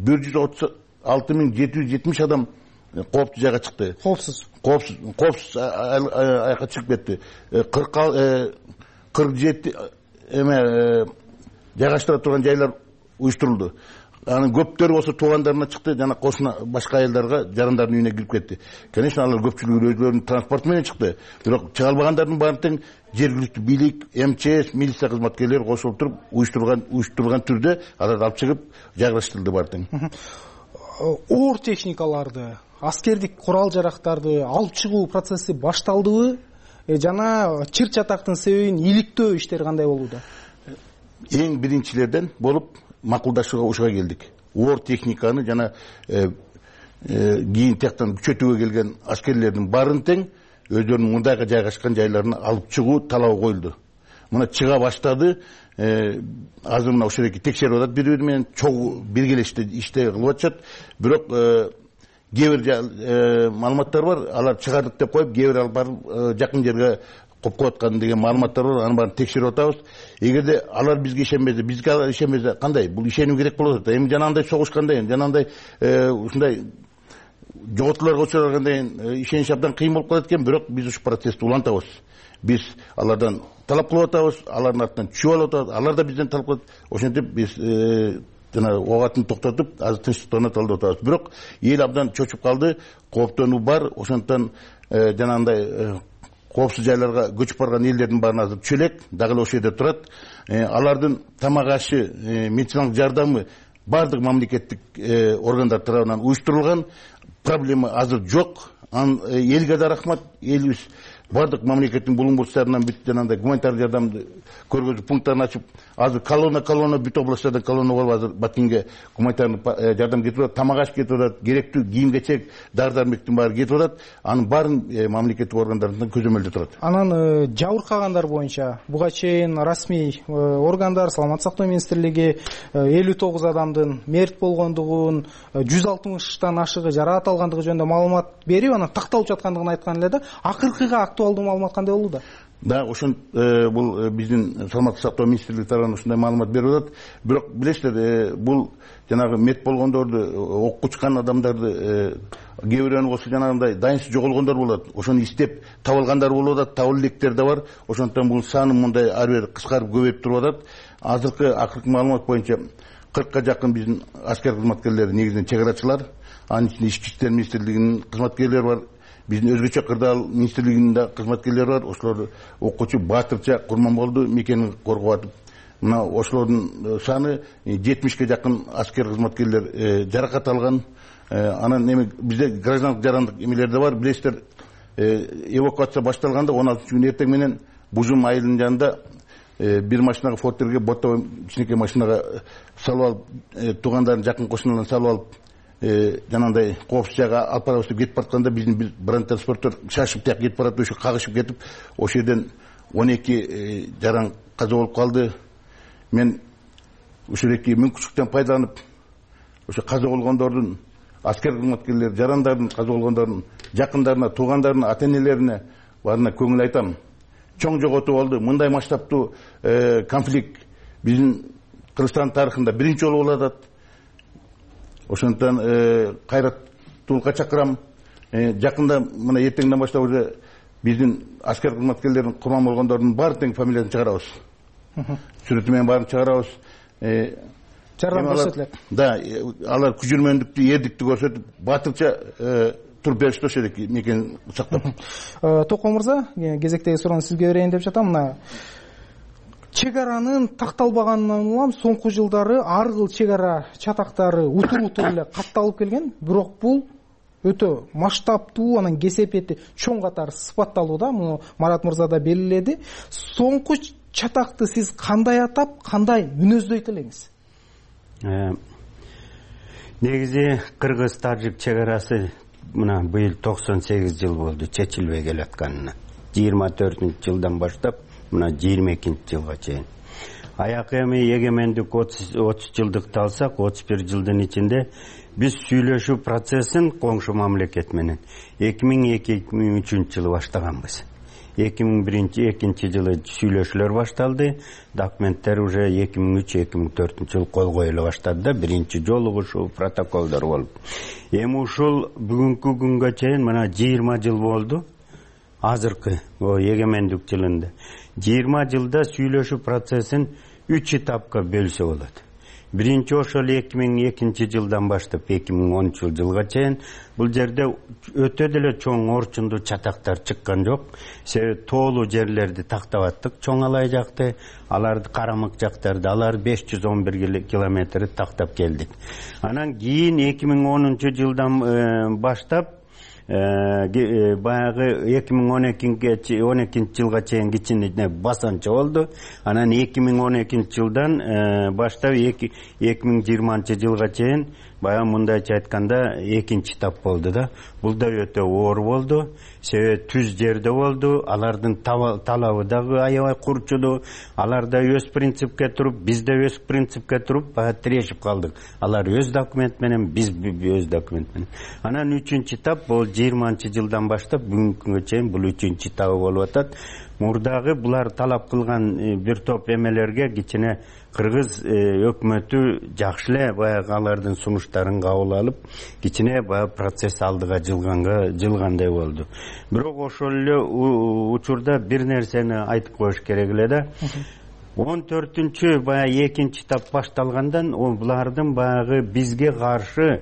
136.770 адам кооптуу жайга чыкты. Коопсуз айакка чыгып кетти. 47 жайгаштыра турган жайлар уюштурулду. Анын көптөрү болсо туугандарына чыкты, жана кошуна башка аялдарга, жарандардын үйүнө кирип кетти. Конечно, алар көпчүлүгү өзлөрүнүн транспорту менен чыкты. Бирок чыга албагандардын баарын тең жергиликтүү бийлик, МЧС, милиция кызматкерлери кошулуп туруп, уюштурган түрдө аларды алып чыгып жайгаштырылды баары тең. Оор техникаларды, аскердик курал жарактарды алып чыгуу процесси башталдыбы? Жана чыр чатактын себебин иликтөө иштери кандай болууда? Эң биринчилерден болуп макулдашууга ушуга келдик. Оор техниканы жана кийин тияктан күчөтүүгө келген аскерлердин баарын тең өздөрүнүн мындайга жайгашкан жайларына алып чыгуу талабы коюлду. Мына чыга баштады. Азыр мына ошол эки текшерип атат, бири-бири менен чогуу биргелеште иште кылып атышат. Бирок кээ бир маалыматтар бар, алар чыгардык деп коюп, кээ бир алып барып жакын жерге коюп аткан деген маалыматтар бар. Аны баарын текшерип атабыз. Эгерде алар бизге ишенбесе, бизге алар ишенбесе, кандай? Бул ишенүү керек болот. Эми жанагындай согушкандай, жанагындай ушундай жоготууларга учурагандай ишениш абдан кыйын болуп калат экен. Бирок биз ушу процессти улантабыз. Биз алардан талап кылып атабыз, алардын артынан чүп алып атабыз, алар да бизден талап кылат. Ошентип биз жана ок атын токтотуп, азыр тынчтыктарына талдап атабыз. Бирок эл абдан чочуп калды, кооптонуу бар. Ошондон жанагындай коопсуз жайларга көчүп барган элдердин баарын азыр чөлөк, дагы эле ошол жерде турат. Алардын тамак ашы, медициналык жардамы бардык мамлекеттик органдар тарабынан уюштурулган. Проблема азыр жок. Элге да рахмат. Элибиз бардык мамлекеттин булуң-бурчтарынан бүт жанагындай гуманитардык жардамды көргөзүү пункттарын ачып, азыр колонна бүт областтардан колонна болуп азыр Баткенге гуманитардык жардам кетип атат, тамак аш кетип атат, керектүү кийим-кечек, дары-дармектин баары кетип атат. Анын баарын мамлекеттик органдардан көзөмөлдө турат. Анан жабыркагандар боюнча буга чейин расмий органдар, Саламаттык сактоо министрлиги 59 адамдын мерт болгондугун, 160тан ашыгы жаракат алгандыгы жөнүндө маалымат берип, анан такталып жаткандыгын айткан эле да. Акыркыга актуалдуу маалымат кандай болууда? Да, ошон бул биздин Саламаттык сактоо министрлиги тарабынан ушундай маалымат берип атат. Бирок билесиздер, бул жанагы мерт болгондорду, окко учкан адамдарды, кээ бирөөнү болсо жанагындай дайынсыз жоголгондор болот. Ошону издеп таба алгандар болуп атат, таба электер да бар. Ошондон бул саны мындай ары бери кыскарып көбөйүп туруп атат. Акыркы маалымат боюнча 40ка жакын биздин аскер кызматкерлери негизинен чегарачылар, анын ичинде Ички иштер министрлигинин кызматкерлери бар. Биздин өзгөчө кырдаал министрлигинин кызматкерлери бар. Ошолор окуучу баатырча Курманболду мекенин коргоп атып, мына ошолордун саны 70ке жакын аскер кызматкерлер жаракат алган. Анан эми бизде граждандык жарандык эмелер да бар. Билесиздер, эвакуация башталганда 16-күн эртең менен Бужум айылынын жанында бир машинага фортерге ботто кичинекей машинага салып алып, туугандарын жакын кошуналарын салып алып, жанагындай коопсуз жайга алып барабыз деп кетип баратканда биздин бронетранспорттор шашып тияк кетип барат, ошо кагышып кетип, ошол жерден 12 жаран каза болуп калды. Мен ошол эки мүмкүнчүлүктөн пайдаланып, ошо каза болгондордун, аскер кызматкерлер, жарандардын каза болгондордун жакындарына, туугандарына, ата-энелерине баарына көңүл айтам. Чоң жоготуу болду. Мындай масштабтуу конфликт биздин Кыргызстан тарыхында биринчи жолу болуп атат. Ошондон кайраттуулукка чакырам. Жакында мына эртеңден баштап уже биздин аскер кызматкерлердин курман болгондордун баары тең фамилиясын чыгарабыз. Сүрөтү менен баарын чыгарабыз. Жардам көрсөтүлөт. Да, алар күжүрмөндүктү, эрдикти көрсөтүп, батырча туруп беришти ошол эки мекени сактап. Токо мырза, кезектеги суроону сизге берейин деп жатам. Мына чегаранын такталбаганынан улам соңку жылдары ар кыл чегара чатактары утур эле катталып келген. Бирок бул өтө масштабтуу, анан кесепети чоң катары сыпатталууда. Муну Марат мырза да белгиледи. Соңку чатакты сиз кандай атап, кандай мүнөздөйт элеңиз? Негизи кыргыз-тажик чегарасы мына быйыл 98 жыл болду чечилбей келатканына. 24-жылдан баштап мына 22-жылга чейин. аякы эми эгемендик 30 жылдыкты алсак, 31 жылдын ичинде биз сүйлөшүү процессин коңшу мамлекет менен 2002-2003 жылы баштаганбыз. 2001-2002 жылы сүйлөшүүлөр башталды. Документтер уже 2003-2004 жылы кол коюла баштады да, биринчи жолу ушул протоколдор болуп. Эми ушул бүгүнкү күнгө чейин мына 20 жыл болду. Азыркы эгемендик жылында 20 жылда сүйлөшүү процессин 3 этапка бөлсө болот. Биринчи ошол 2002 жылдан баштап 2013 жылга чейин бул жерде өтө деле чоң орчундуу чатактар чыккан жок. Себеби тоолуу жерлерди тактап аттык, чоң алай жакты, аларды карамык жактарды, алар 511 километрди тактап келдик. Анан кийин 2010 жылдан баштап баягы 2012 жылга чейин кичине басанча болду. Анан 2012 жылдан баштап 2020 жылга чейин баягы мындайча айтканда экинчи этап болду да. Бул да өтө оор болду. Себеби түз жерде болду. Алардын талабы дагы аябай курчуду. Алар да өз принципке туруп, биз да өз принципке туруп, баягы тирешип калдык. Алар өз документ менен, биз өз документ менен. Анан 3-чү этап бул 20 жылдан баштап бүгүнкү күнгө чейин бул 3-чү этабы болуп атат. Мурдагы булар талап кылган бир топ эмелерге кичине кыргыз өкмөтү жакшы эле баягы алардын сунуштарын кабыл алып, кичине баягы процесс алдыга жылгандай болду. Бирок ошол эле учурда бир нерсени айтып коюш керек эле да. 14-чү баягы экинчи этап башталгандан булардын баягы бизге каршы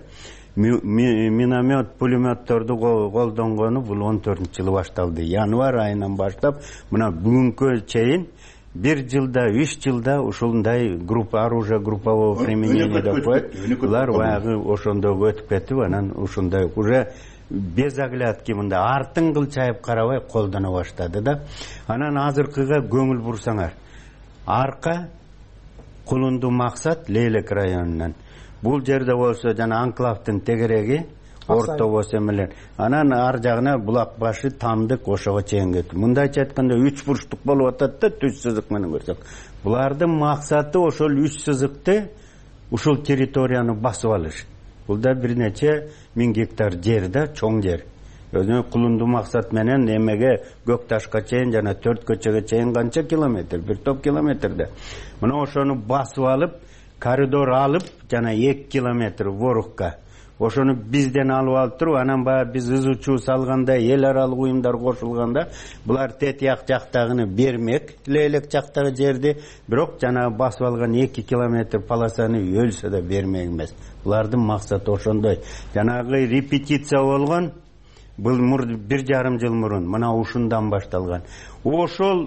миномет, пулеметтерди колдонгону бул 14-жылы башталды. Январь айынан баштап мына бүгүнкү чейин 1 жылда, 3 жылда ушундай оружие группового применения деп коет. Булар баягы ошондой өтүп кетип, анан ушундай уже без оглядки мындай артын кылчайып карабай колдоно баштады да. Анан азыркыга көңүл бурсаңар. Арка Кулунду максат Лейлек районунан. Бул жерде болсо жана анклавдын тегереги орто болсо эмелер. Анан ар жагына булак башы Тамдык ошого чейин кетти. Мындайча айтканда 3 бурчтук болуп атат да, түз сызык менен көрсөк. Булардын максаты ошол 3 сызыкты ушул территорияны басып алыш. Бул да бир нече 1000 гектар жер да, чоң жер. Өзүнө Кулунду максат менен эмеге Көкташка чейин жана 4 көчөгө чейин канча километр, бир топ километрде. Мына ошону басып алып, коридор алып, жана 2 километр ворукка. Ошону бизден алып туруп, анан баягы биз ызычуу салганда, эл аралык уюмдар кошулганда, булар Тетияк жактагыны бермек, Лейлек жактагы жерди, бирок жана басып алган 2 километр полосаны өлсө да бермек эмес. Булардын максаты ошондой. Жанагы репетиция болгон, бул 1,5 жыл мурун, мына ушундан башталган. Ошол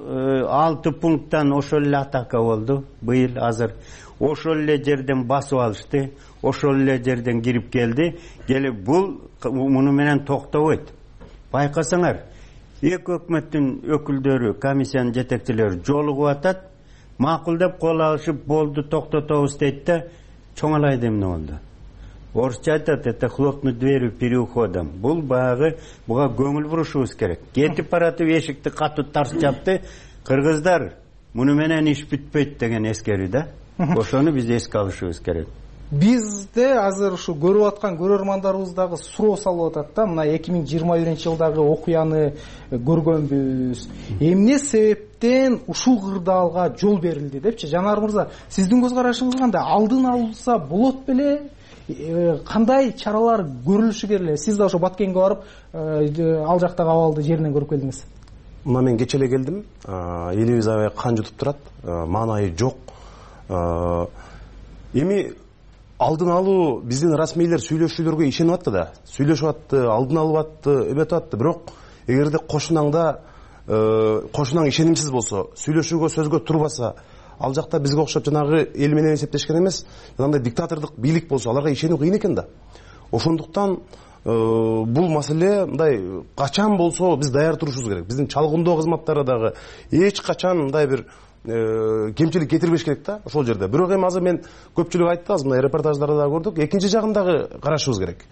6 пункттан ошол эле атака болду быйыл азыр. Ошол эле жерден басып алышты, ошол эле жерден кирип келди. Келип бул муну менен токтобойт. Байкасаңар, эки өкмөттүн өкүлдөрү, комиссиянын жетекчилери жолугуп атат, макулдап кол алышып болду, токтотобуз дейт да, чоңалайды эмне болду. Орусча айтат, это хлопнуть дверью переходом. Бул баягы буга көңүл бурушубуз керек. Кетип баратып эшикти катуу тарс жапты. Кыргыздар, муну менен иш бүтпөйт деген эскерүү да. Ошону биз эске алышыбыз керек. Бизде азыр ушу көрүп аткан көрөрмандарыбыз дагы суроо салып атат да, мына 2021-жылдагы окуяны көргөнбүз. Эмне себептен ушул кырдаалга жол берилди депчи? Жанар мырза, сиздин көз карашыңыз кандай? Алдын алынса болот беле? Кандай чаралар көрүлүшү керек? Сиз да ошо Баткенге барып, ал жактагы абалды жеринен көрүп келдиңиз. Мына мен кече эле келдим. Элибиз аябай кан жутуп турат. Маанайы жок. Эми алдын алуу биздин расмийлер сүйлөшүүлөргө ишенип атты да. Сүйлөшүп атты, алдын алып атты, эметип атты. Бирок эгерде кошунаңда кошунаң ишенимсиз болсо, сүйлөшүүгө сөзгө турбаса, ал жакта бизге окшоп жанагы эл менен эсептешкен эмес, жанагындай диктатордук бийлик болсо, аларга ишенүү кыйын экен да. Ошондуктан бул маселе мындай качан болсо биз даяр турушубуз керек. Биздин чалгындоо кызматтары дагы эч качан мындай бир кемчилик кетирбеш керек да ошол жерде. Бирок эми азыр мен көпчүлүк айтты, азыр мына репортаждарда да көрдүк, экинчи жагын дагы карашыбыз керек.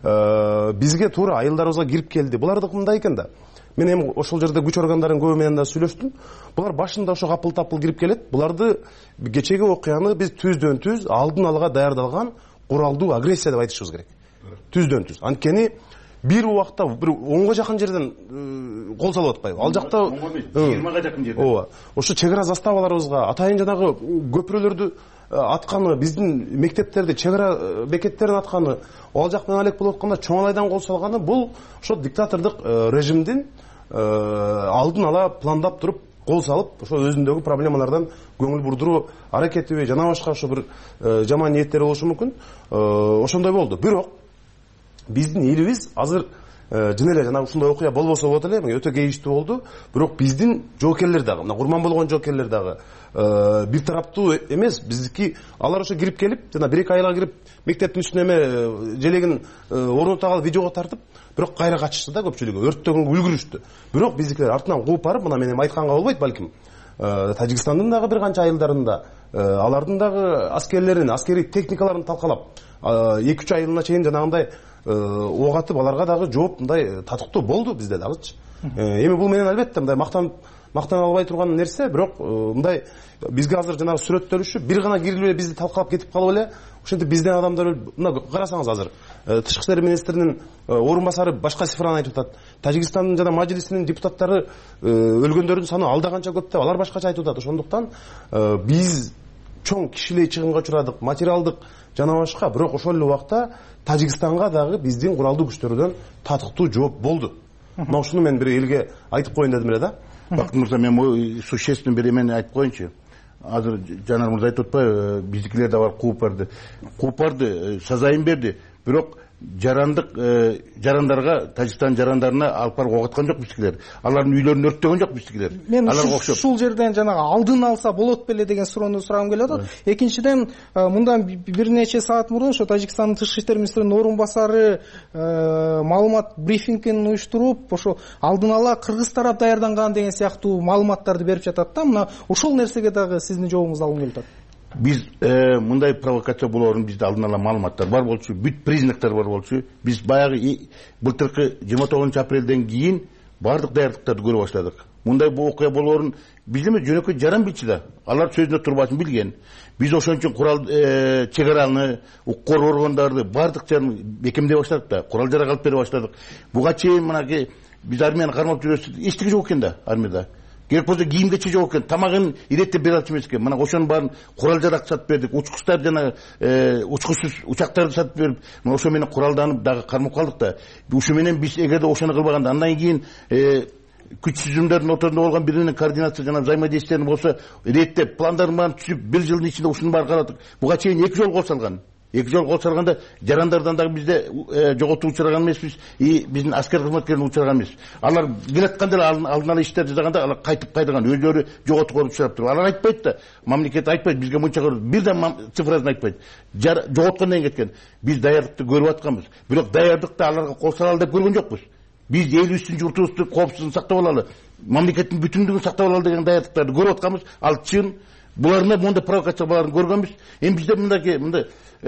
Бизге туура айылдарыбызга кирип келди. Булардыкы мындай экен да. Мен эми ошол жерде күч органдарынын көбү менен да сүйлөштүм. Булар башында ошо капыл-тапыл кирип келет. Буларды кечеги окуяны биз түздөн-түз алдын алга даярдалган куралдуу агрессия деп айтышыбыз керек. Түздөн-түз. Анткени бир убакта бир 10го жакын жерден кол салып атпайбы? Ал жакта 20га жакын жерден. Ооба. Ошо чек ара заставаларыбызга атайын жанагы көпүрөлөрдү атканы, биздин мектептерди, чек ара бекеттерин атканы, ал жак менен алек болуп атканда чоңалайдан кол салганы бул ошо диктатордук режимдин алдын ала пландап туруп кол салып, ошо өзүндөгү проблемалардан көңүл бурдуруу аракетиби жана башка ошо бир жаман ниеттери болушу мүмкүн. Ошондой болду. Бирок биздин элибиз азыр жана эле жана ушундай окуя болбосо болот эле, өтө кейиштүү болду. Бирок биздин жоокерлер дагы, мына курман болгон жоокерлер дагы бир тараптуу эмес. Биздики алар ошо кирип келип, жана 1-2 айга кирип мектептин үстүнө эме желегин орнута калып видеого тартып, бирок кайра качышты да көпчүлүгү. Өрттөгөнгө үлгүрүштү. Бирок биздикилер артынан кууп барып, мына мен эми айтканга болбойт балким. Тажикстандын дагы бир канча айылдарында алардын дагы аскерлерин, аскерий техникаларын талкалап, 2-3 айылына чейин жанагындай ок атып, аларга дагы жооп мындай татыктуу болду бизде дагычы. Эми бул менен албетте мындай мактана албай турган нерсе, бирок мындай бизге азыр жанагы сүрөттөлүшү бир гана кирип эле бизди талкалап кетип калып эле, ошентип бизден адамдар мына карасаңыз азыр тышкы иштер министринин орун басары башка цифраны айтып атат. Тажикстандын жана мажилисинин депутаттары өлгөндөрдүн саны алда канча көп деп алар башкача айтып атат. Ошондуктан биз чоң кишилей чыгымга учурадык, материалдык жана башка, бирок ошол эле убакта Тажикстанга дагы биздин куралдуу күчтөрдөн татыктуу жооп болду. Мына ушуну мен бир элге айтып коеюн дедим эле да. Бактын мырза, мен существенный бир эмени айтып коеюнчу. Азыр Жанар мырза айтып атпайбы, биздикилер да бар кууп барды. Кууп барды, сазайын берди. Бирок жарандарга, Тажикстан жарандарына алып барып ок аткан жок биздикилер. Алардын үйлөрүн өрттөгөн жок биздикилер. Мен ушул жерден жанагы алдын алса болот беле деген суроону сурагым келип атат. Экинчиден, мындан бир нече саат мурун ошо Тажикстандын тышкы иштер министринин орун басары маалымат брифингин уюштуруп, ошо алдын ала кыргыз тарап даярданган деген сыяктуу маалыматтарды берип жатат да. Мына ушул нерсеге дагы сиздин жообуңузду алгым келип атат. Биз мындай провокация болоорун бизде алдын ала маалыматтар бар болчу, бүт признактар бар болчу. Биз баягы былтыркы 29 апрелден кийин бардык даярдыктарды көрө баштадык. Мындай окуя болоорун биз эме жөнөкөй жаран билчү да. Алар сөзүнө турбасын билген. Биз ошон үчүн курал чек араны, укук органдарды бардык жерин бекемдей баштадык да. Курал жарак алып бере баштадык. Буга чейин мынакей биз армияны кармап жүрөбүз. Эчтеке жок экен да армияда. Керек болсо кийим кече жок экен, тамагын иреттеп бере алчу эмес экен. Мына ошонун баарын курал жарак сатып бердик, учкучтар жана учкучсуз учактарды сатып берип, мына ошо менен куралданып дагы кармап калдык да. Ушу менен биз эгерде ошону кылбаганда, андан кийин күч түзүмдөрдүн ортосунда болгон бири менен координация жана взаимодействиелер болсо, реттеп, пландарын баарын түзүп, бир жылдын ичинде ушунун баарын карадык. Буга чейин 2 жолу кол салган. 2 жолу кол салганда жарандардан дагы бизде жоготуу учураган эмеспиз, биздин аскер кызматкерлерин учураган эмес. Алар келатканда эле алдын ала иштер жасаганда алар кайтып кайдырган, өздөрү жоготууга учурап туруп. Алар айтпайт да, мамлекет айтпайт, бизге мынча бир да цифрасын айтпайт. Жоготкондон кеткен. Биз даярдыкты көрүп атканбыз. Бирок даярдыкты аларга кол салалы деп көргөн жокпуз. Биз элибиздин журтубузду, коопсуздугун сактап алалы, мамлекеттин бүтүндүгүн сактап алалы деген даярдыктарды көрүп атканбыз. Ал чын. Буларны мондай провокацияларын көргөнбүз. Эми бизде мындай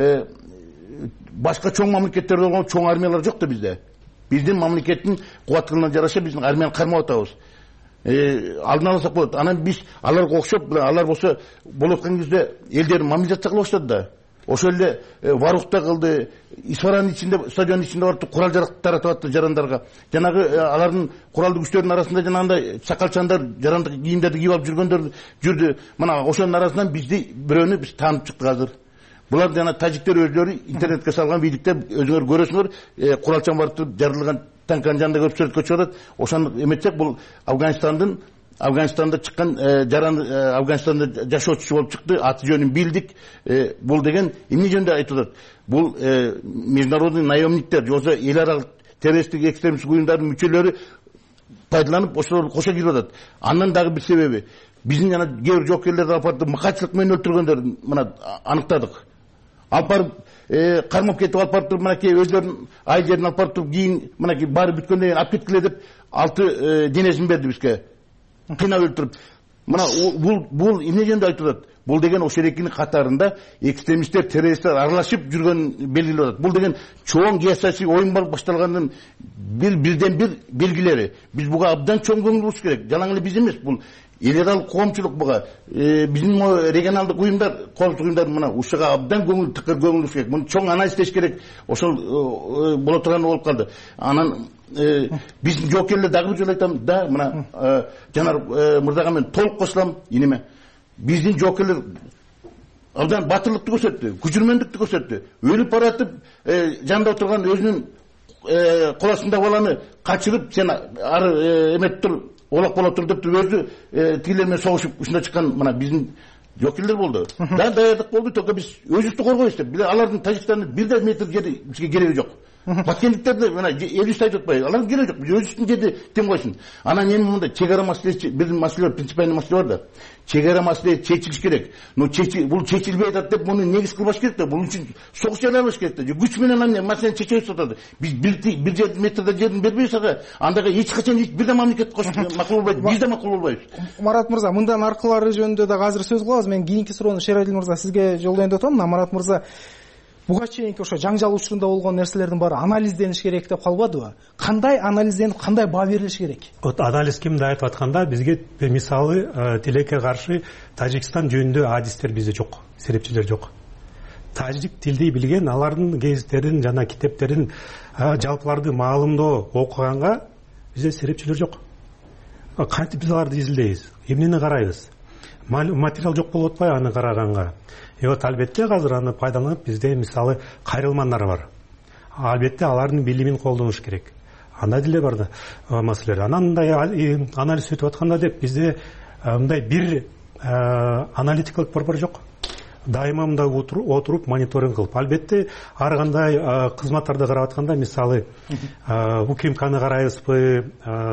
башка чоң мамлекеттерде болгон чоң армиялар жок да бизде. Биздин мамлекеттин кубаттылыгына жараша биздин армияны кармап атабыз. Алдын алсак болот. Анан биз аларга окшоп, алар болсо болуп аткан кезде элдерин мобилизация кыла баштады да. Ошол эле Варухта кылды, Исфаранын ичинде, стадиондун ичинде барып курал жарак таратып атты жарандарга. Жанагы алардын куралдуу күчтөрдүн арасында жанагындай сакалчандар, жарандык кийимдерди кийип алып жүргөндөр жүрдү. Мына ошонун арасынан бирөөнү биз таанып чыктык азыр. Булар жана тажиктер өздөрү интернетке салган видикте өзүңөр көрөсүңөр, куралчан барып туруп жарылган танканын жанында көрүп сүрөткө чыгып атат. Ошону эметсек бул Афганистанда чыккан жаран, Афганистанда жашоочусу болуп чыкты, аты жөнүн билдик. Бул деген эмне жөнүндө айтып атат? Бул международный наемниктер, жоксо эл аралык террористтик экстремисттик уюмдардын мүчөлөрү пайдаланып ошолорду кошо кирип атат. Андан дагы бир себеби биздин жана кээ бир жоокерлерди алып барып мыкаачылык менен өлтүргөндөрдү мына аныктадык. Алып барып кармап кетип алып барып туруп мынакей өздөрүнүн ай жерин алып барып туруп кийин мынакей баары бүткөндөн кийин алып кеткиле деп 6 денесин берди бизге. Кыйнап өлтүрүп. мына бул эмне жөнүндө айтып атат? Бул деген ошол экинин катарында экстремисттер, террористтер аралашып жүргөн белгилеп атат. Бул деген чоң геосаясий оюн башталганын бирден бир белгилери. Биз буга абдан чоң көңүл буруш керек. Жалаң эле биз эмес, бул эл аралык коомчулук буга, биздин регионалдык уюмдар, коомчулук уюмдар мына ушуга абдан тыкыр көңүл буруш керек. Муну чоң анализ этиш керек. Ошол боло турган болуп калды. Анан биздин жоокерлер дагы бир жолу айтам да, мына Жанар мырзага мен толук кошулам. Инеме биздин жоокерлер абдан батырлыкты көрсөттү, күчүрмөндүктү көрсөттү. Өлүп баратып жанында отурган өзүнүн кол астындагы баланы качырып, сен ары эмет тур, олак боло тур деп өзү тигилер менен согушуп ушунда чыккан мына биздин жоокерлер болду. Да даярдык болду, только биз өзүбүздү коргойбуз деп. Алардын Тажикстандын бир метр жери бизге кереги жок. Баткендиктерди мына элүүс айтып атпайбы? Алардын кереги жок. Биз өзүбүздүн жерди ким койсун? Анан эми мындай чек ара маселеси, бир маселе, принципиальный маселе бар да. Чек ара маселеси чечилиш керек. Но бул чечилбей атат деп муну негиз кылбаш керек да. Бул үчүн согуш жарыялаш керек да. Күч менен аны маселени чечебиз атат. Биз бир метрде жерин бербейбиз ага. Андайга эч качан бир да мамлекет макул болбойт. Биз да макул болбойбуз. Марат мырза, мындан аркылары жөнүндө да азыр сөз кылабыз. Мен кийинки суроону Шералил мырза сизге жолдойюн деп атам. Марат мырза, буга чейинки ошо жаңжал учурунда болгон нерселердин баары анализдениш керек деп калбадыбы? Кандай анализденип, кандай баа берилиш керек? Вот анализ кимди айтып атканда, бизге мисалы тилекке каршы Тажикстан жөнүндө адистер бизде жок, серепчилер жок. Тажик тилди билген, алардын гезиттерин жана китептерин, жалпыларды маалымдоо окуганга бизде серепчилер жок. Кантип биз аларды изилдейбиз? Эмнени карайбыз? Материал жок болуп атпайбы аны караганга? Вот албетте азыр аны пайдаланып бизде мисалы кайрылмандар бар. Албетте алардын билимин колдонуш керек. Андай деле бар да маселелер. Анан мындай анализ өтүп атканда деп бизде мындай бир аналитикалык борбор жок. Дайыма мындай отуруп мониторинг кылып, албетте ар кандай кызматтарды карап атканда, мисалы УКМКны карайбызбы,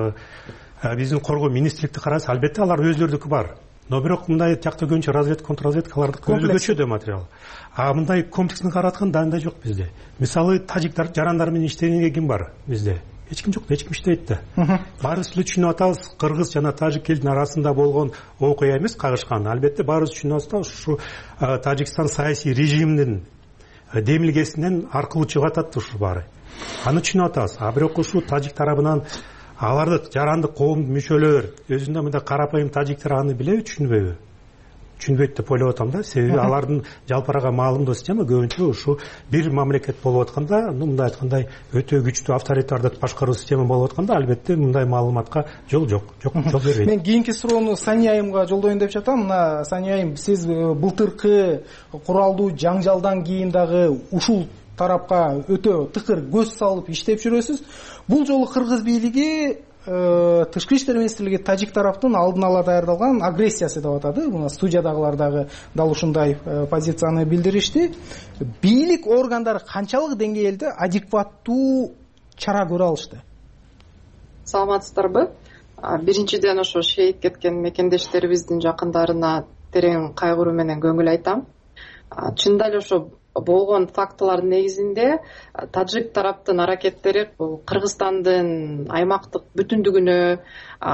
биздин коргоо министрликти карайбыз, албетте алар өзлөрүнүкү бар. Но бирок мындай жакта көбүнчө разведка, контрразведкалардыкы өзгөчө материал. А мындай комплекстин карап атканда андай жок бизде. Мисалы тажиктар жарандар менен иштегенге ким бар бизде? Эч ким жок, эч ким иштебейт да. Баарыбыз эле түшүнүп атабыз, кыргыз жана тажик элдин арасында болгон окуя эмес кагышкан. Албетте баарыбыз түшүнүп атабыз да, ушу Тажикстан саясий режиминин демилгесинен аркылуу чыгып атат ушу баары. Аны түшүнүп атабыз. А бирок ушу тажик тарабынан аларды жарандык коом мүчөлөр өзүндө мындай карапайым тажиктер аны билеби, түшүнбөйбү? Түшүнбөйт деп ойлоп атам да. Себеби алардын жалпырага маалымдоо система көбүнчө ушу бир мамлекет болуп атканда, мындай айткандай өтө күчтүү авторитардык башкаруу система болуп атканда, албетте мындай маалыматка жол жок бербейт. Мен кийинки суроону Сания айымга жолдоюн деп жатам. Мына Сания айым, сиз былтыркы куралдуу жаңжалдан кийин дагы ушул тарапка өтө тыкыр көз салып иштеп жүрөсүз. Бул жолу кыргыз бийлиги Тышкы иштер министрлиги тажик тараптын алдын ала даярдалган агрессиясы деп атады. Мына студиядагылар дагы дал ушундай позицияны билдиришти. Бийлик органдары канчалык деңгээлде адекваттуу чара көрө алышты? Саламатсыздарбы? Биринчиден ошо шейит кеткен мекендештерибиздин жакындарына терең кайгыруу менен көңүл айтам. Чындап эле ошо болгон фактылардын негизинде тажик тараптын аракеттери бул Кыргызстандын аймактык бүтүндүгүнө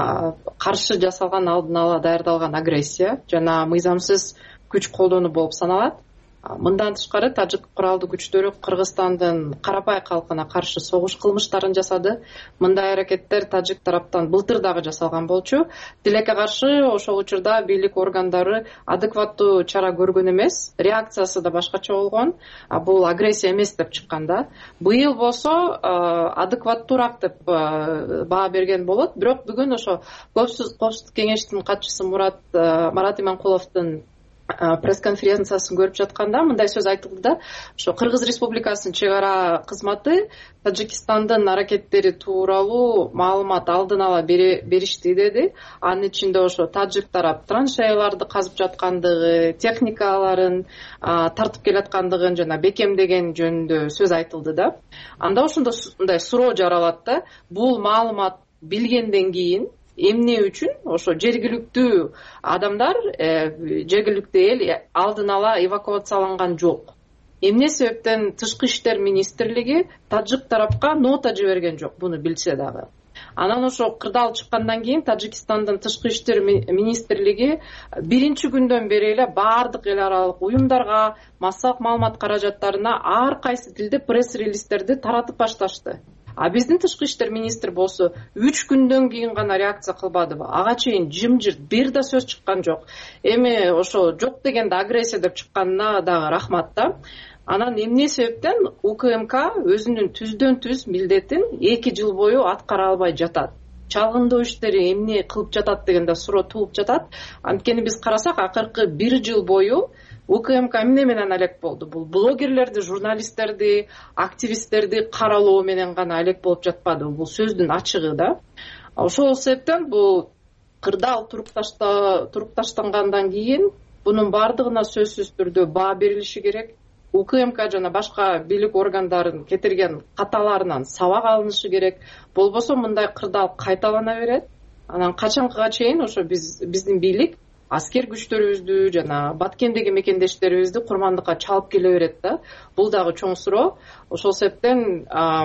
каршы жасалган алдын ала даярдалган агрессия жана мыйзамсыз күч колдонуу болуп саналат. Мындан тышкары тажик куралдуу күчтөрү Кыргызстандын карапай калкына каршы согуш кылмыштарын жасады. Мындай аракеттер тажик тараптан былтыр дагы жасалган болчу. Тилекке каршы ошол учурда бийлик органдары адекваттуу чара көргөн эмес, реакциясы да башкача болгон. Бул агрессия эмес деп чыккан да. Быйыл болсо адекваттуураак деп баа берген болот. Бирок бүгүн ошо Коопсуздук кеңештин катчысы Марат Иманкуловдун пресс-конференциясын көрүп жатканда мындай сөз айтылды да, ошо Кыргыз Республикасынын чек ара кызматы Тажикстандын аракеттери тууралуу маалымат алдын ала беришти деди. Анын ичинде ошо тажик тарап траншеяларды казып жаткандыгы, техникаларын тартып келаткандыгын жана бекемдеген жөнүндө сөз айтылды да. Анда ошондой суроо жаралат да, бул маалымат билгенден кийин эмне үчүн ошо жергиликтүү адамдар, жергиликтүү эл алдын ала эвакуацияланган жок? Эмне себептен Тышкы иштер министрлиги тажик тарапка нота жиберген жок, буну билсе дагы? Анан ошо кырдаал чыккандан кийин Тажикстандын тышкы иштер министрлиги биринчи күндөн бери эле баардык эл аралык уюмдарга, массалык маалымат каражаттарына ар кайсы тилде пресс релиздерди таратып башташты. А биздин тышкы иштер министри болсо 3 күндөн кийин гана реакция кылбадыбы? Ага чейин жымжырт бир да сөз чыккан жок. Эми ошо жок дегенде агрессия деп чыкканына дагы рахмат да. Анан эмне себептен УКМК өзүнүн түздөн түз милдетин 2 жыл бою аткара албай жатат? Чалгындоо иштери эмне кылып жатат дегенде суроо туулуп жатат. Анткени биз карасак, акыркы 1 жыл бою УКМК эмне менен алек болду? Бул блогерлерди, журналисттерди, активисттерди каралоо менен гана алек болуп жатпады. Бул сөздүн ачыгы да. Ошол себептен бул кырдаал туруп таштангандан кийин бунун баардыгына сөзсүз түрдө баа берилиши керек. УКМК жана башка бийлик органдарын кетирген каталарынан сабак алынышы керек. Болбосо мындай кырдаал кайталана берет. Анан качанкыга чейин ошо биздин бийлик аскер күчтөрүбүздү жана Баткендеги мекендештерибизди курмандыкка чалып келе берет да. Бул дагы чоң суроо. Ошол себептен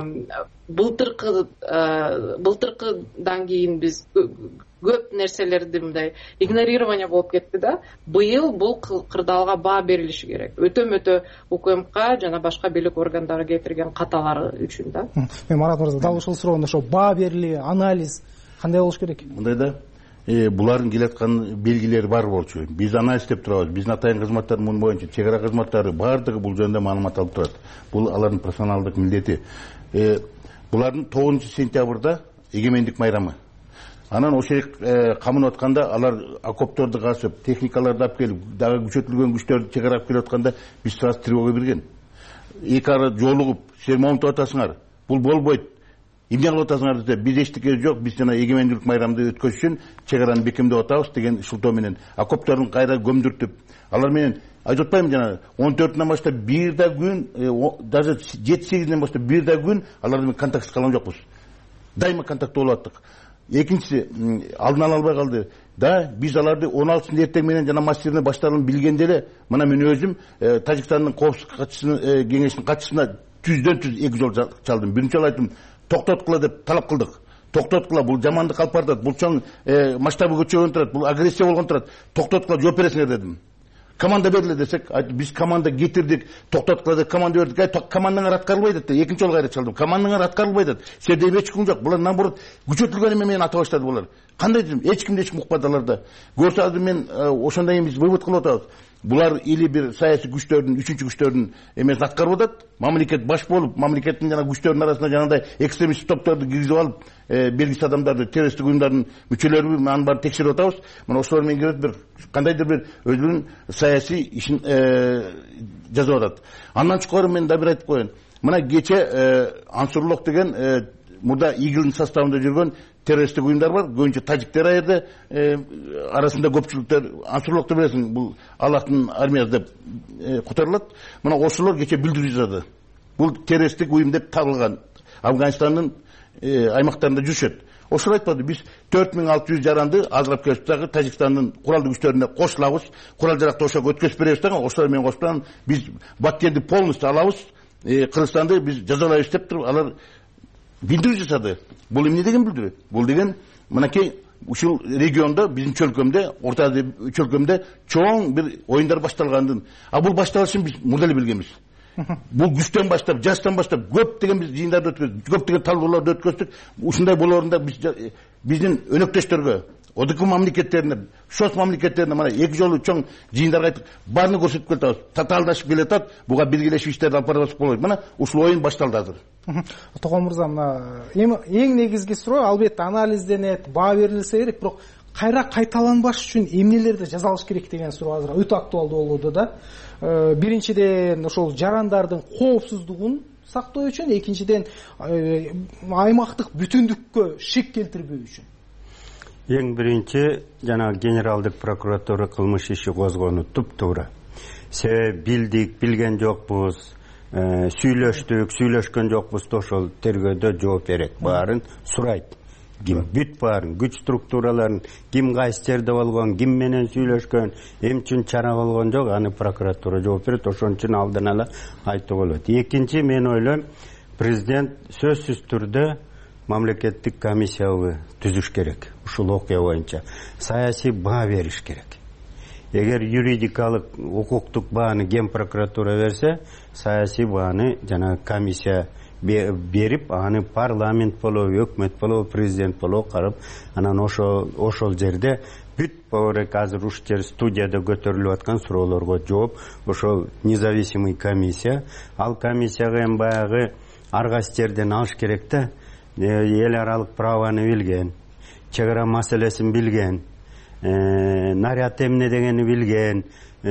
былтыркыдан кийин биз көп нерселерди мындай игнорирование болуп кетти да. Быйыл бул кырдаалга баа берилиши керек. Өтө УКМК жана башка бийлик органдары кетирген каталары үчүн да. Марат мырза, дал ушул суроону ошо баа берили, анализ кандай болуш керек? Мындай да, булардын келаткан белгилери бар болчу. Биз анализ деп турабыз. Биздин атайын кызматтар мун боюнча чек ара кызматтары баардыгы бул жөнүндө маалымат алып турат. Бул алардын профессионалдык милдети. Булардын 9-сентябрда эгемендик майрамы. Анан ошо камынып атканда алар окопторду касып, техникаларды алып келип, дагы күчөтүлгөн күчтөрдү чек аралап келип атканда биз сразу тревога берген. Эки ара жолугуп, силер момунтип атасыңар. Бул болбойт. Эмне кылып атасыңар десе, биз эчтеке жок, биз жана эгемендүүлүк майрамды өткөзүш үчүн чек араны бекемдеп атабыз деген шылтоо менен окопторун кайра көмдүртүп, алар менен айтып атпаймынбы жана 14-нөн баштап бир да күн, даже 7-8-ден баштап бир да күн алар менен контактсыз калган жокпуз. Дайыма контакт болуп аттык. Экинчиси, алдын ала албай калды. Да, биз аларды 16-сында эртең менен жана массированный баштарын билгенде эле, мына мен өзүм Тажикстандын коопсуздук кеңешинин катчысына түздөн түз 2 жол чалдым. Биринчи жолу айттым, токтоткула деп талап кылдык. Токтоткула, бул жамандык алып баратат, бул чоң масштабы көчөгөн турат, бул агрессия болгон турат. Токтоткула жооп бересиңер дедим. Команда бериле десек, биз команда кетирдик, токтоткула деп команда бердик. Командаңар аткарылбай деп. Экинчи жолу кайра чалдым. Командаңар аткарылбай деп. Сенде эч ким жок. Булар наоборот күчөтүлгөн эме менен ата баштады булар. Кандай дедим? Эч кимди эч укпады аларда. Көрсө азыр мен ошондон кийин биз вывод кылып атабыз. Булар или бир саясий күчтөрдүн, үчүнчү күчтөрдүн эмесин аткарып атат. Мамлекет баш болуп, мамлекеттин жана күчтөрдүн арасында жанагындай экстремист топторду киргизип алып, белгисиз адамдарды, террористтик уюмдардын мүчөлөрү анын баарын текшерип атабыз. Мына ошолор менен келет бир кандайдыр бир өзүнүн саясий ишин жазып атат. Андан чукары мен да бир айтып коеюн. Мына кече Ансурлук деген мурда ИГИЛдин составында жүргөн террористтик уюмдар бар. Көбүнчө тажиктер аерде арасында көпчүлүктөр Ансурлукту билесиң, бул Аллахтын армиясы деп которулат. Мына ошолор кече билдирүү жасады. Бул террористтик уюм деп табылган. Афганистандын аймактарында жүрүшөт. Ошол айтпады, биз 4600 жаранды азырап келип дагы Тажикстандын куралдуу күчтөрүнө кошулабыз, курал жаракты ошого өткөзүп беребиз дагы, ошолор менен кошуп биз Баткенди полностью алабыз, Кыргызстанды биз жазалайбыз деп туруп алар билдирүү жасады. Бул эмне деген билдирүү? Бул деген мынакей ушул региондо, биздин чөлкөмдө, Орто Азия чөлкөмдө чоң бир оюндар башталгандын. А бул башталышын биз мурда эле билгенбиз. Бул күчтөн баштап, жаштан баштап көп деген биз жыйындарды өткөздүк, көп деген талкууларды өткөздүк. Ушундай болоорунда биздин өнөктөштөргө, ОДК мамлекеттерине, ШОС мамлекеттерине мына 2 жолу чоң жыйындарга айтып, баарын көрсөтүп келатабыз. Татаалдашып келатат, буга белгилешип иштерди алып барабыз болот. Мына ушул оюн башталды азыр. Тогон мырза, мына эң негизги суроо албетте анализденет, баа берилсе керек, бирок кайра кайталанбаш үчүн эмнелерди жазалыш керек деген суроо азыр өтө актуалдуу болууда да. Биринчиден ошол жарандардын коопсуздугун сактоо үчүн, экинчиден аймактык бүтүндүккө шек келтирбөө үчүн. Ең биринчи жана генералдык прокуратура кылмыш иши козгону туп-туура. Себеби билдик, билген жокпуз, сүйлөштүк, сүйлөшкөн жокпуз, ошол тергөөдө жооп берет. Баарын сурайт. Ким бүт баарын, күч структураларын, ким кайсы жерде болгон, ким менен сүйлөшкөн, эмчүн чара болгон жок, аны прокуратура жооп берет. Ошон үчүн алдын ала айтууга болот. Экинчи, мен ойлойм, президент сөзсүз түрдө мамлекеттик комиссиябы түзүш керек. Ушул окуя боюнча саясий баа бериш керек. Эгер юридикалык укуктук бааны Ген прокуратура берсе, саясий бааны жана комиссия берип, аны парламент болобу, өкмөт болобу, президент болобу карап, анан ошол жерде бүт баурек азыр уш жер студияда көтөрүлүп аткан суроолорго жооп, ошол независимый комиссия, ал комиссияга эми баягы арга стерден алыш керек да, эл аралык праваны билген, чек ара маселесин билген, наряд эмне дегени билген,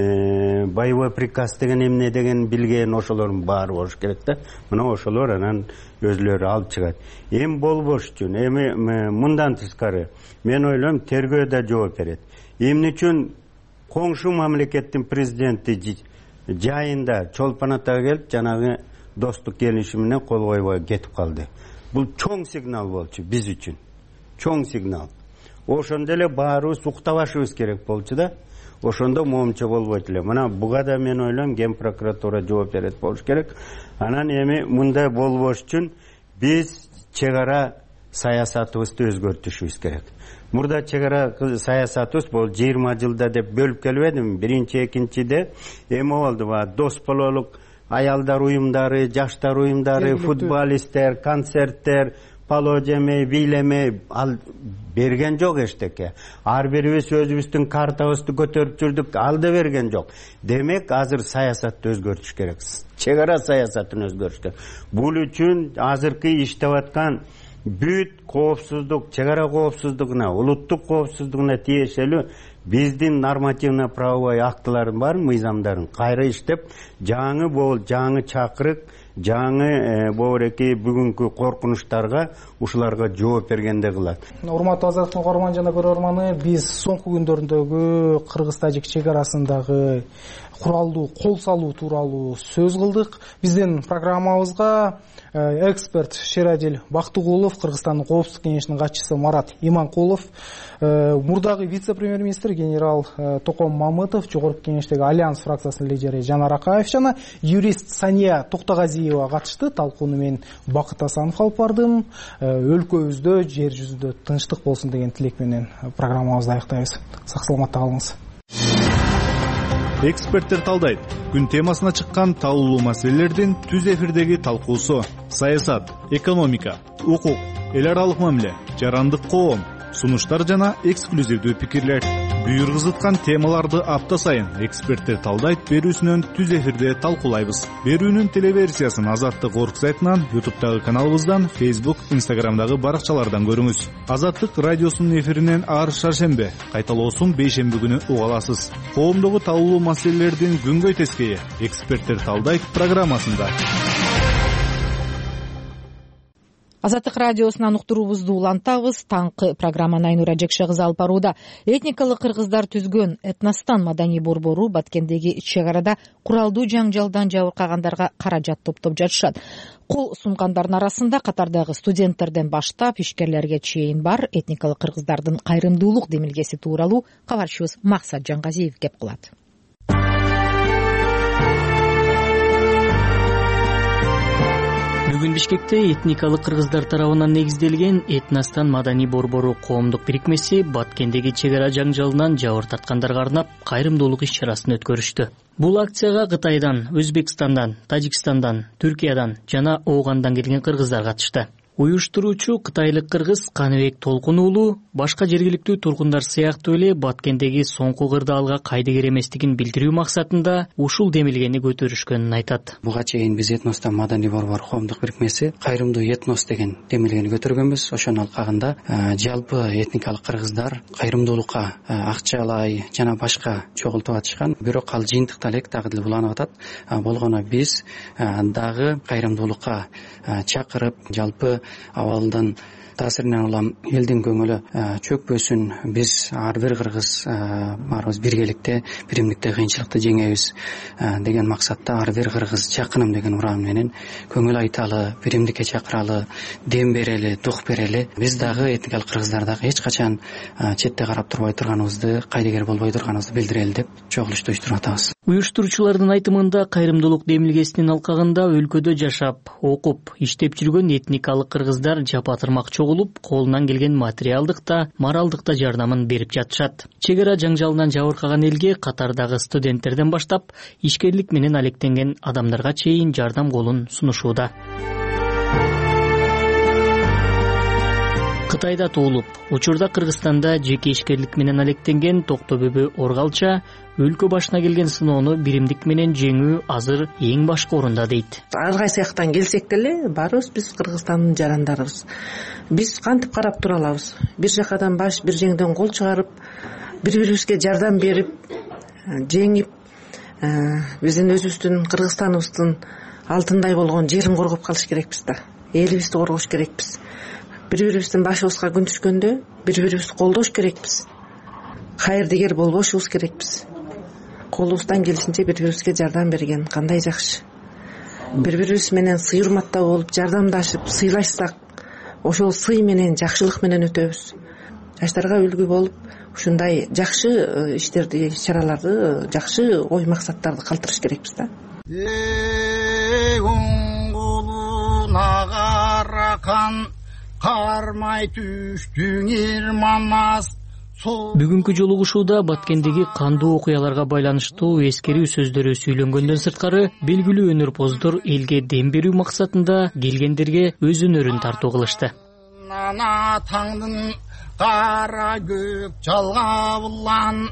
боевой приказ деген эмне деген билген, ошолордун баары болуш керек да. Мына ошолор анан өзлөрү алып чыгат. Эми болбош үчүн, эми мындан тышкары мен ойлойм тергөө да жооп берет. Эмне үчүн коңшу мамлекеттин президенти жайында Чолпон Атага келип жанагы достук келишим менен кол койбой кетип калды. Бул чоң сигнал болчу биз үчүн. Чоң сигнал. Ошондо эле баарыбыз уктабашыбыз керек болчу да. Ошондо моомча болбойт эле. Мына буга да мен ойлойм Ген прокуратура жооп берет болуш керек. Анан эми мындай болбош үчүн биз чек ара саясатыбызды өзгөртүшүбүз керек. Мурда чек ара саясатыбыз бул 20 жылда деп бөлүп келбедимби? Биринчи, экинчиде эми болду ба дос бололук аялдар уюмдары, жаштар уюмдары, футболисттер, концерттер, пало жемей, бийлемей ал берген жок эчтеке. Ар бирибиз өзүбүздүн картабызды көтөрүп жүрдүк, ал да берген жок. Демек азыр саясатты өзгөртүш керек. Чек ара саясатын өзгөртүш керек. Бул үчүн азыркы иштеп аткан бүт коопсуздук, чек ара коопсуздугуна, улуттук коопсуздугуна тиешелүү биздин нормативно правовой актыларын бар, мыйзамдарын кайра иштеп, жаңы чакырык, жаңы боореки бүгүнкү коркунучтарга ушуларга жооп бергенде кылат. Урматтуу Азаттыктын угарман жана көрөрманы, биз соңку күндөрүндөгү кыргыз-тажик чек арасындагы куралдуу кол салуу тууралуу сөз кылдык. Биздин программабызга эксперт Шерадил Бактыгулов, Кыргызстандын коопсуздук кеңешинин катчысы Марат Иманкулов, мурдагы вице-премьер-министр генерал Током Мамытов, жогорку кеңештеги Альянс фракциясынын лидери Жанар Акаев жана юрист Сания Токтогазиева катышты. Талкууну мен Бакыт Асанов алып бардым. Өлкөбүздө, жер жүзүндө тынчтык болсун деген тилек менен программабызды аяктайбыз. Сак саламатта калыңыз. Эксперттер талдайт. Күн темасына чыккан талуулуу маселелердин түз эфирдеги талкуусу. Саясат, экономика, укук, эл аралык мамиле, жарандык коом, сунуштар жана эксклюзивдүү пикирлер. Буйргызыткан темаларды апта сайын эксперттер талдайт берүүсүнөн түз эфирде талкуулайбыз. Берүүнүн телеверсиясын Азаттык орг сайтынан, YouTube'дагы каналыбыздан, Facebook, Instagram'дагы баракчалардан көрүңүз. Азаттык радиосунун эфиринен ар шаршембе, кайталоосун бейшемби күнү уга аласыз. Коомдогу талуулуу маселелердин күнгөй тескейи эксперттер талдайт программасында. Азаттык радиосунан уктуруубузду улантабыз. Таңкы программаны Айнура Жекше кызы алып барууда. Этникалык кыргыздар түзгөн Этностан маданий борбору Баткендеги чек арада куралдуу жаңжалдан жабыркагандарга каражат топтоп жатышат. Кол сунгандардын арасында катардагы студенттерден баштап ишкерлерге чейин бар. Этникалык кыргыздардын кайрымдуулук демилгеси тууралуу кабарчыбыз Максат Жангазиев кеп кылат. Бүгүн Бишкекте этникалык кыргыздар тарабынан негизделген Этностан маданий борбору коомдук бирикмеси Баткендеги чек ара жаңжалынан жабыр тарткандарга арнап кайрымдуулук иш-чарасын өткөрүштү. Бул акцияга Кытайдан, Өзбекстандан, Тажикстандан, Түркиядан жана Оогандан келген кыргыздар катышты. Уюштуруучу кытайлык кыргыз Каныбек Толкун уулу башка жергиликтүү тургундар сыяктуу эле Баткендеги соңку кырдаалга кайдыгер эместигин билдирүү максатында ушул демилгени көтөрүшкөнүн айтат. Буга чейин биз Этностан маданий борбор коомдук бирикмеси кайрымдуу этнос деген демилгени көтөргөнбүз. Ошонун алкагында жалпы этникалык кыргыздар кайрымдуулукка акчалай жана башка чогултуп атышкан. Бирок ал жыйынтыкта элек дагы деле уланып атат. Болгону биз дагы кайрымдуулукка чакырып, жалпы абалдан таасиринен улам элдин көңүлү чөкпөсүн, биз ар бир кыргыз баарыбыз биргеликте, биримдикте кыйынчылыкты жеңебиз деген максатта ар бир кыргыз жакыным деген уран менен көңүл айталы, биримдикке чакыралы, дем берели, дух берели. Биз дагы этникалык кыргыздар дагы эч качан четте карап турбай турганыбызды, кайдыгер болбой турганыбызды билдирели деп чогулушту уюштуруп атабыз. Уюштуруучулардын айтымында кайрымдуулук демилгесинин алкагында өлкөдө жашап, окуп, иштеп жүргөн этникалык кыргыздар жапа тырмак чогулуп, колунан келген материалдык да, моралдык да жардамын берип жатышат. Чек ара жаңжалынан жабыркаган элге катардагы студенттерден баштап, ишкерлик менен алектенген адамдарга чейин жардам колун сунушууда. Кытайда туулуп, учурда Кыргызстанда жеке ишкерлик менен алектенген Токтобөбү Оргалча өлкө башына келген сыноону биримдик менен жеңүү азыр эң башкы орунда дейт. Ар кайсы жактан келсек деле баарыбыз биз Кыргызстандын жарандарыбыз. Биз кантип карап тура алабыз? Бир жакадан баш, бир жеңден кол чыгарып, бири-бирибизге жардам берип, жеңип, биздин өзүбүздүн Кыргызстаныбыздын алтындай болгон жерин коргоп калыш керекпиз да. Элибизди коргош керекпиз. Бири-бирибиздин башыбызга күн түшкөндө бири-бирибизди колдош керекпиз. Кайырдыгер болбошубуз керекпиз. Колубуздан келишинче бири-бирибизге жардам берген кандай жакшы. Бири-бирибиз менен сый-урматтуу болуп, жардамдашып, сыйлашсак, ошол сый менен, жакшылык менен өтөбүз. Жаштарга үлгү болуп, ушундай жакшы иштерди, чараларды, жакшы ой максаттарды калтырыш керекпиз да. Кармай түштүң ирманас. Бүгүнкү жолугушууда Баткендеги кандуу окуяларга байланыштуу эскерүү сөздөрү сүйлөнгөндөн сырткары, белгилүү өнөрпоздор элге дем берүү максатында келгендерге өз өнөрүн тартуу кылышты. Таңдын кара көк жалгабылан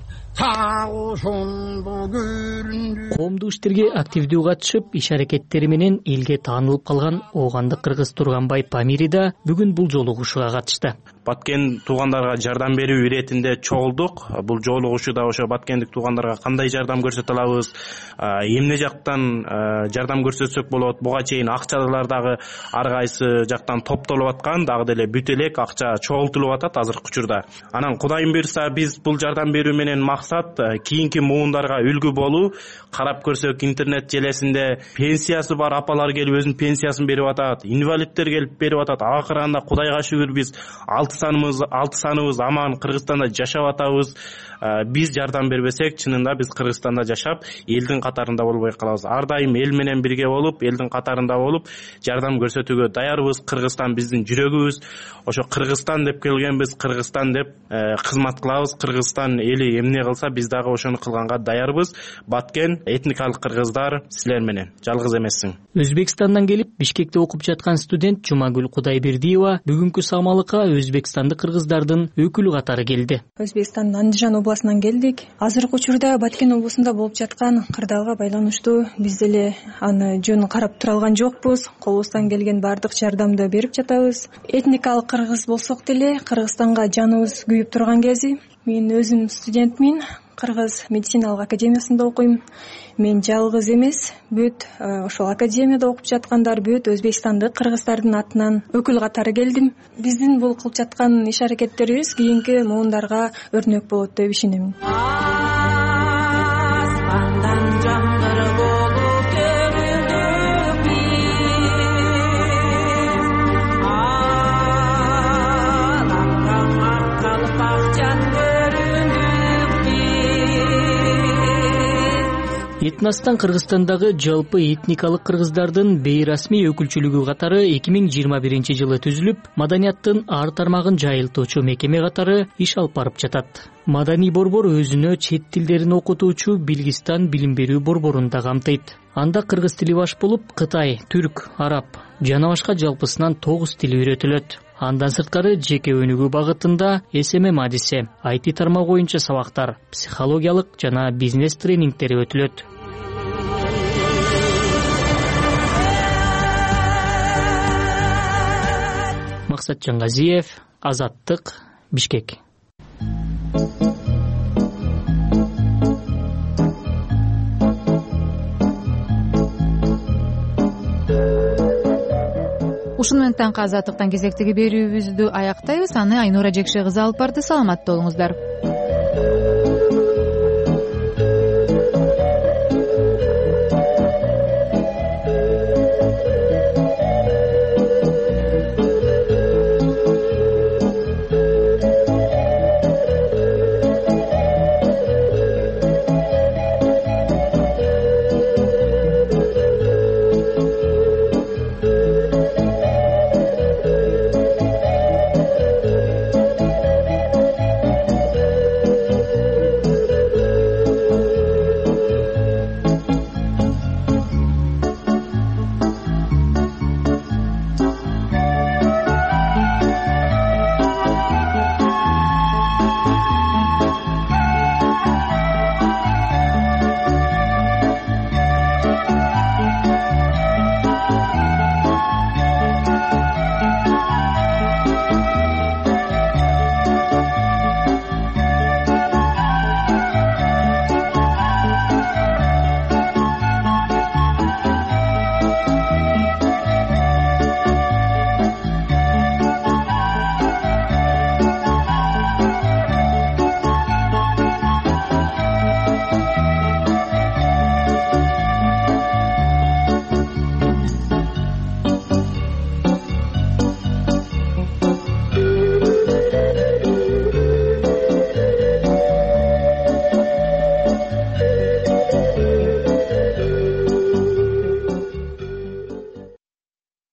Коомдук иштерге активдүү катышып, иш аракеттери менен элге таанылып калган Оогандык кыргыз Турганбай Памири да бүгүн бул жолугушууга катышты. Баткен туугандарга жардам берүү иретинде чогулдук. Бул жолугушууда ошо баткендик туугандарга кандай жардам көрсөтө алабыз, эмне жактан жардам көрсөтсөк болот, буга чейин акчалар дагы ар кайсы жактан топтолуп аткан, дагы деле бүт элек акча чогултулуп атат азыркы учурда. Анан Кудайым буйрса биз бул жардам берүү менен максат кийинки муундарга үлгү болуу. Карап көрсөк интернет желесинде пенсиясы бар апалар келип өзүнүн пенсиясын берип атат, инвалидтер келип берип атат. Акырында Кудайга шүгүр биз 6 саныбыз аман Кыргызстанда жашап атабыз. Биз жардам бербесек, чынында биз Кыргызстанда жашап, элдин катарында болбой калабыз. Ар дайым эл менен бирге болуп, элдин катарында болуп, жардам көрсөтүүгө даярбыз. Кыргызстан биздин жүрөгүбүз. Ошо Кыргызстан деп келгенбиз, Кыргызстан деп кызмат кылабыз. Кыргызстан эли эмне кылса, биз дагы ошону кылганга даярбыз. Баткен этникалык кыргыздар силер менен жалгыз эмессиң. Өзбекстандан келип, Бишкекте окуп жаткан студент Жумагүл Кудайбердиева бүгүнкү самалыкка өзбекстандык кыргыздардын өкүлү катары келди. Өзбекстандын Андижан областынан келдик. Азыркы учурда Баткен облусунда болуп жаткан кырдаалга байланыштуу биз деле аны жөн карап тура алган жокпуз. Колубуздан келген баардык жардамды берип жатабыз. Этникалык кыргыз болсок деле Кыргызстанга жаныбыз күйүп турган кези. Мен өзүм студентмин. Кыргыз медициналык академиясында окуйм. Мен жалгыз эмес, бүт ошол академияда окуп жаткандар бүт Өзбекстандык кыргыздардын атынан өкүл катары келдим. Биздин бул кылып жаткан иш аракеттерибиз кийинки муундарга өрнөк болот деп ишенемин. Этностан Кыргызстандагы жалпы этникалык кыргыздардын бейрасмий өкүлчүлүгү катары 2021 жылы түзүлүп, маданияттын ар тармагын жайылтуучу мекеме катары иш алып барып жатат. Маданий борбор өзүнө чет тилдерин окутуучу Билгистан билим берүү борборун да камтыйт. Анда кыргыз тили баш болуп, Кытай, түрк, араб жана башка жалпысынан 9 тил үйрөтүлөт. Андан сырткары жеке өнүгүү багытында СММ адиси, IT тармак боюнча сабактар, психологиялык жана бизнес тренингтери өтүлөт. Максат Жаңгазиев, Азаттык, Бишкек. Ушуну менен таңкы Азаттыктан кезектеги берүүбүздү аяктайбыз. Аны Айнура Жекше кызы алып барды. Саламатта болуңуздар.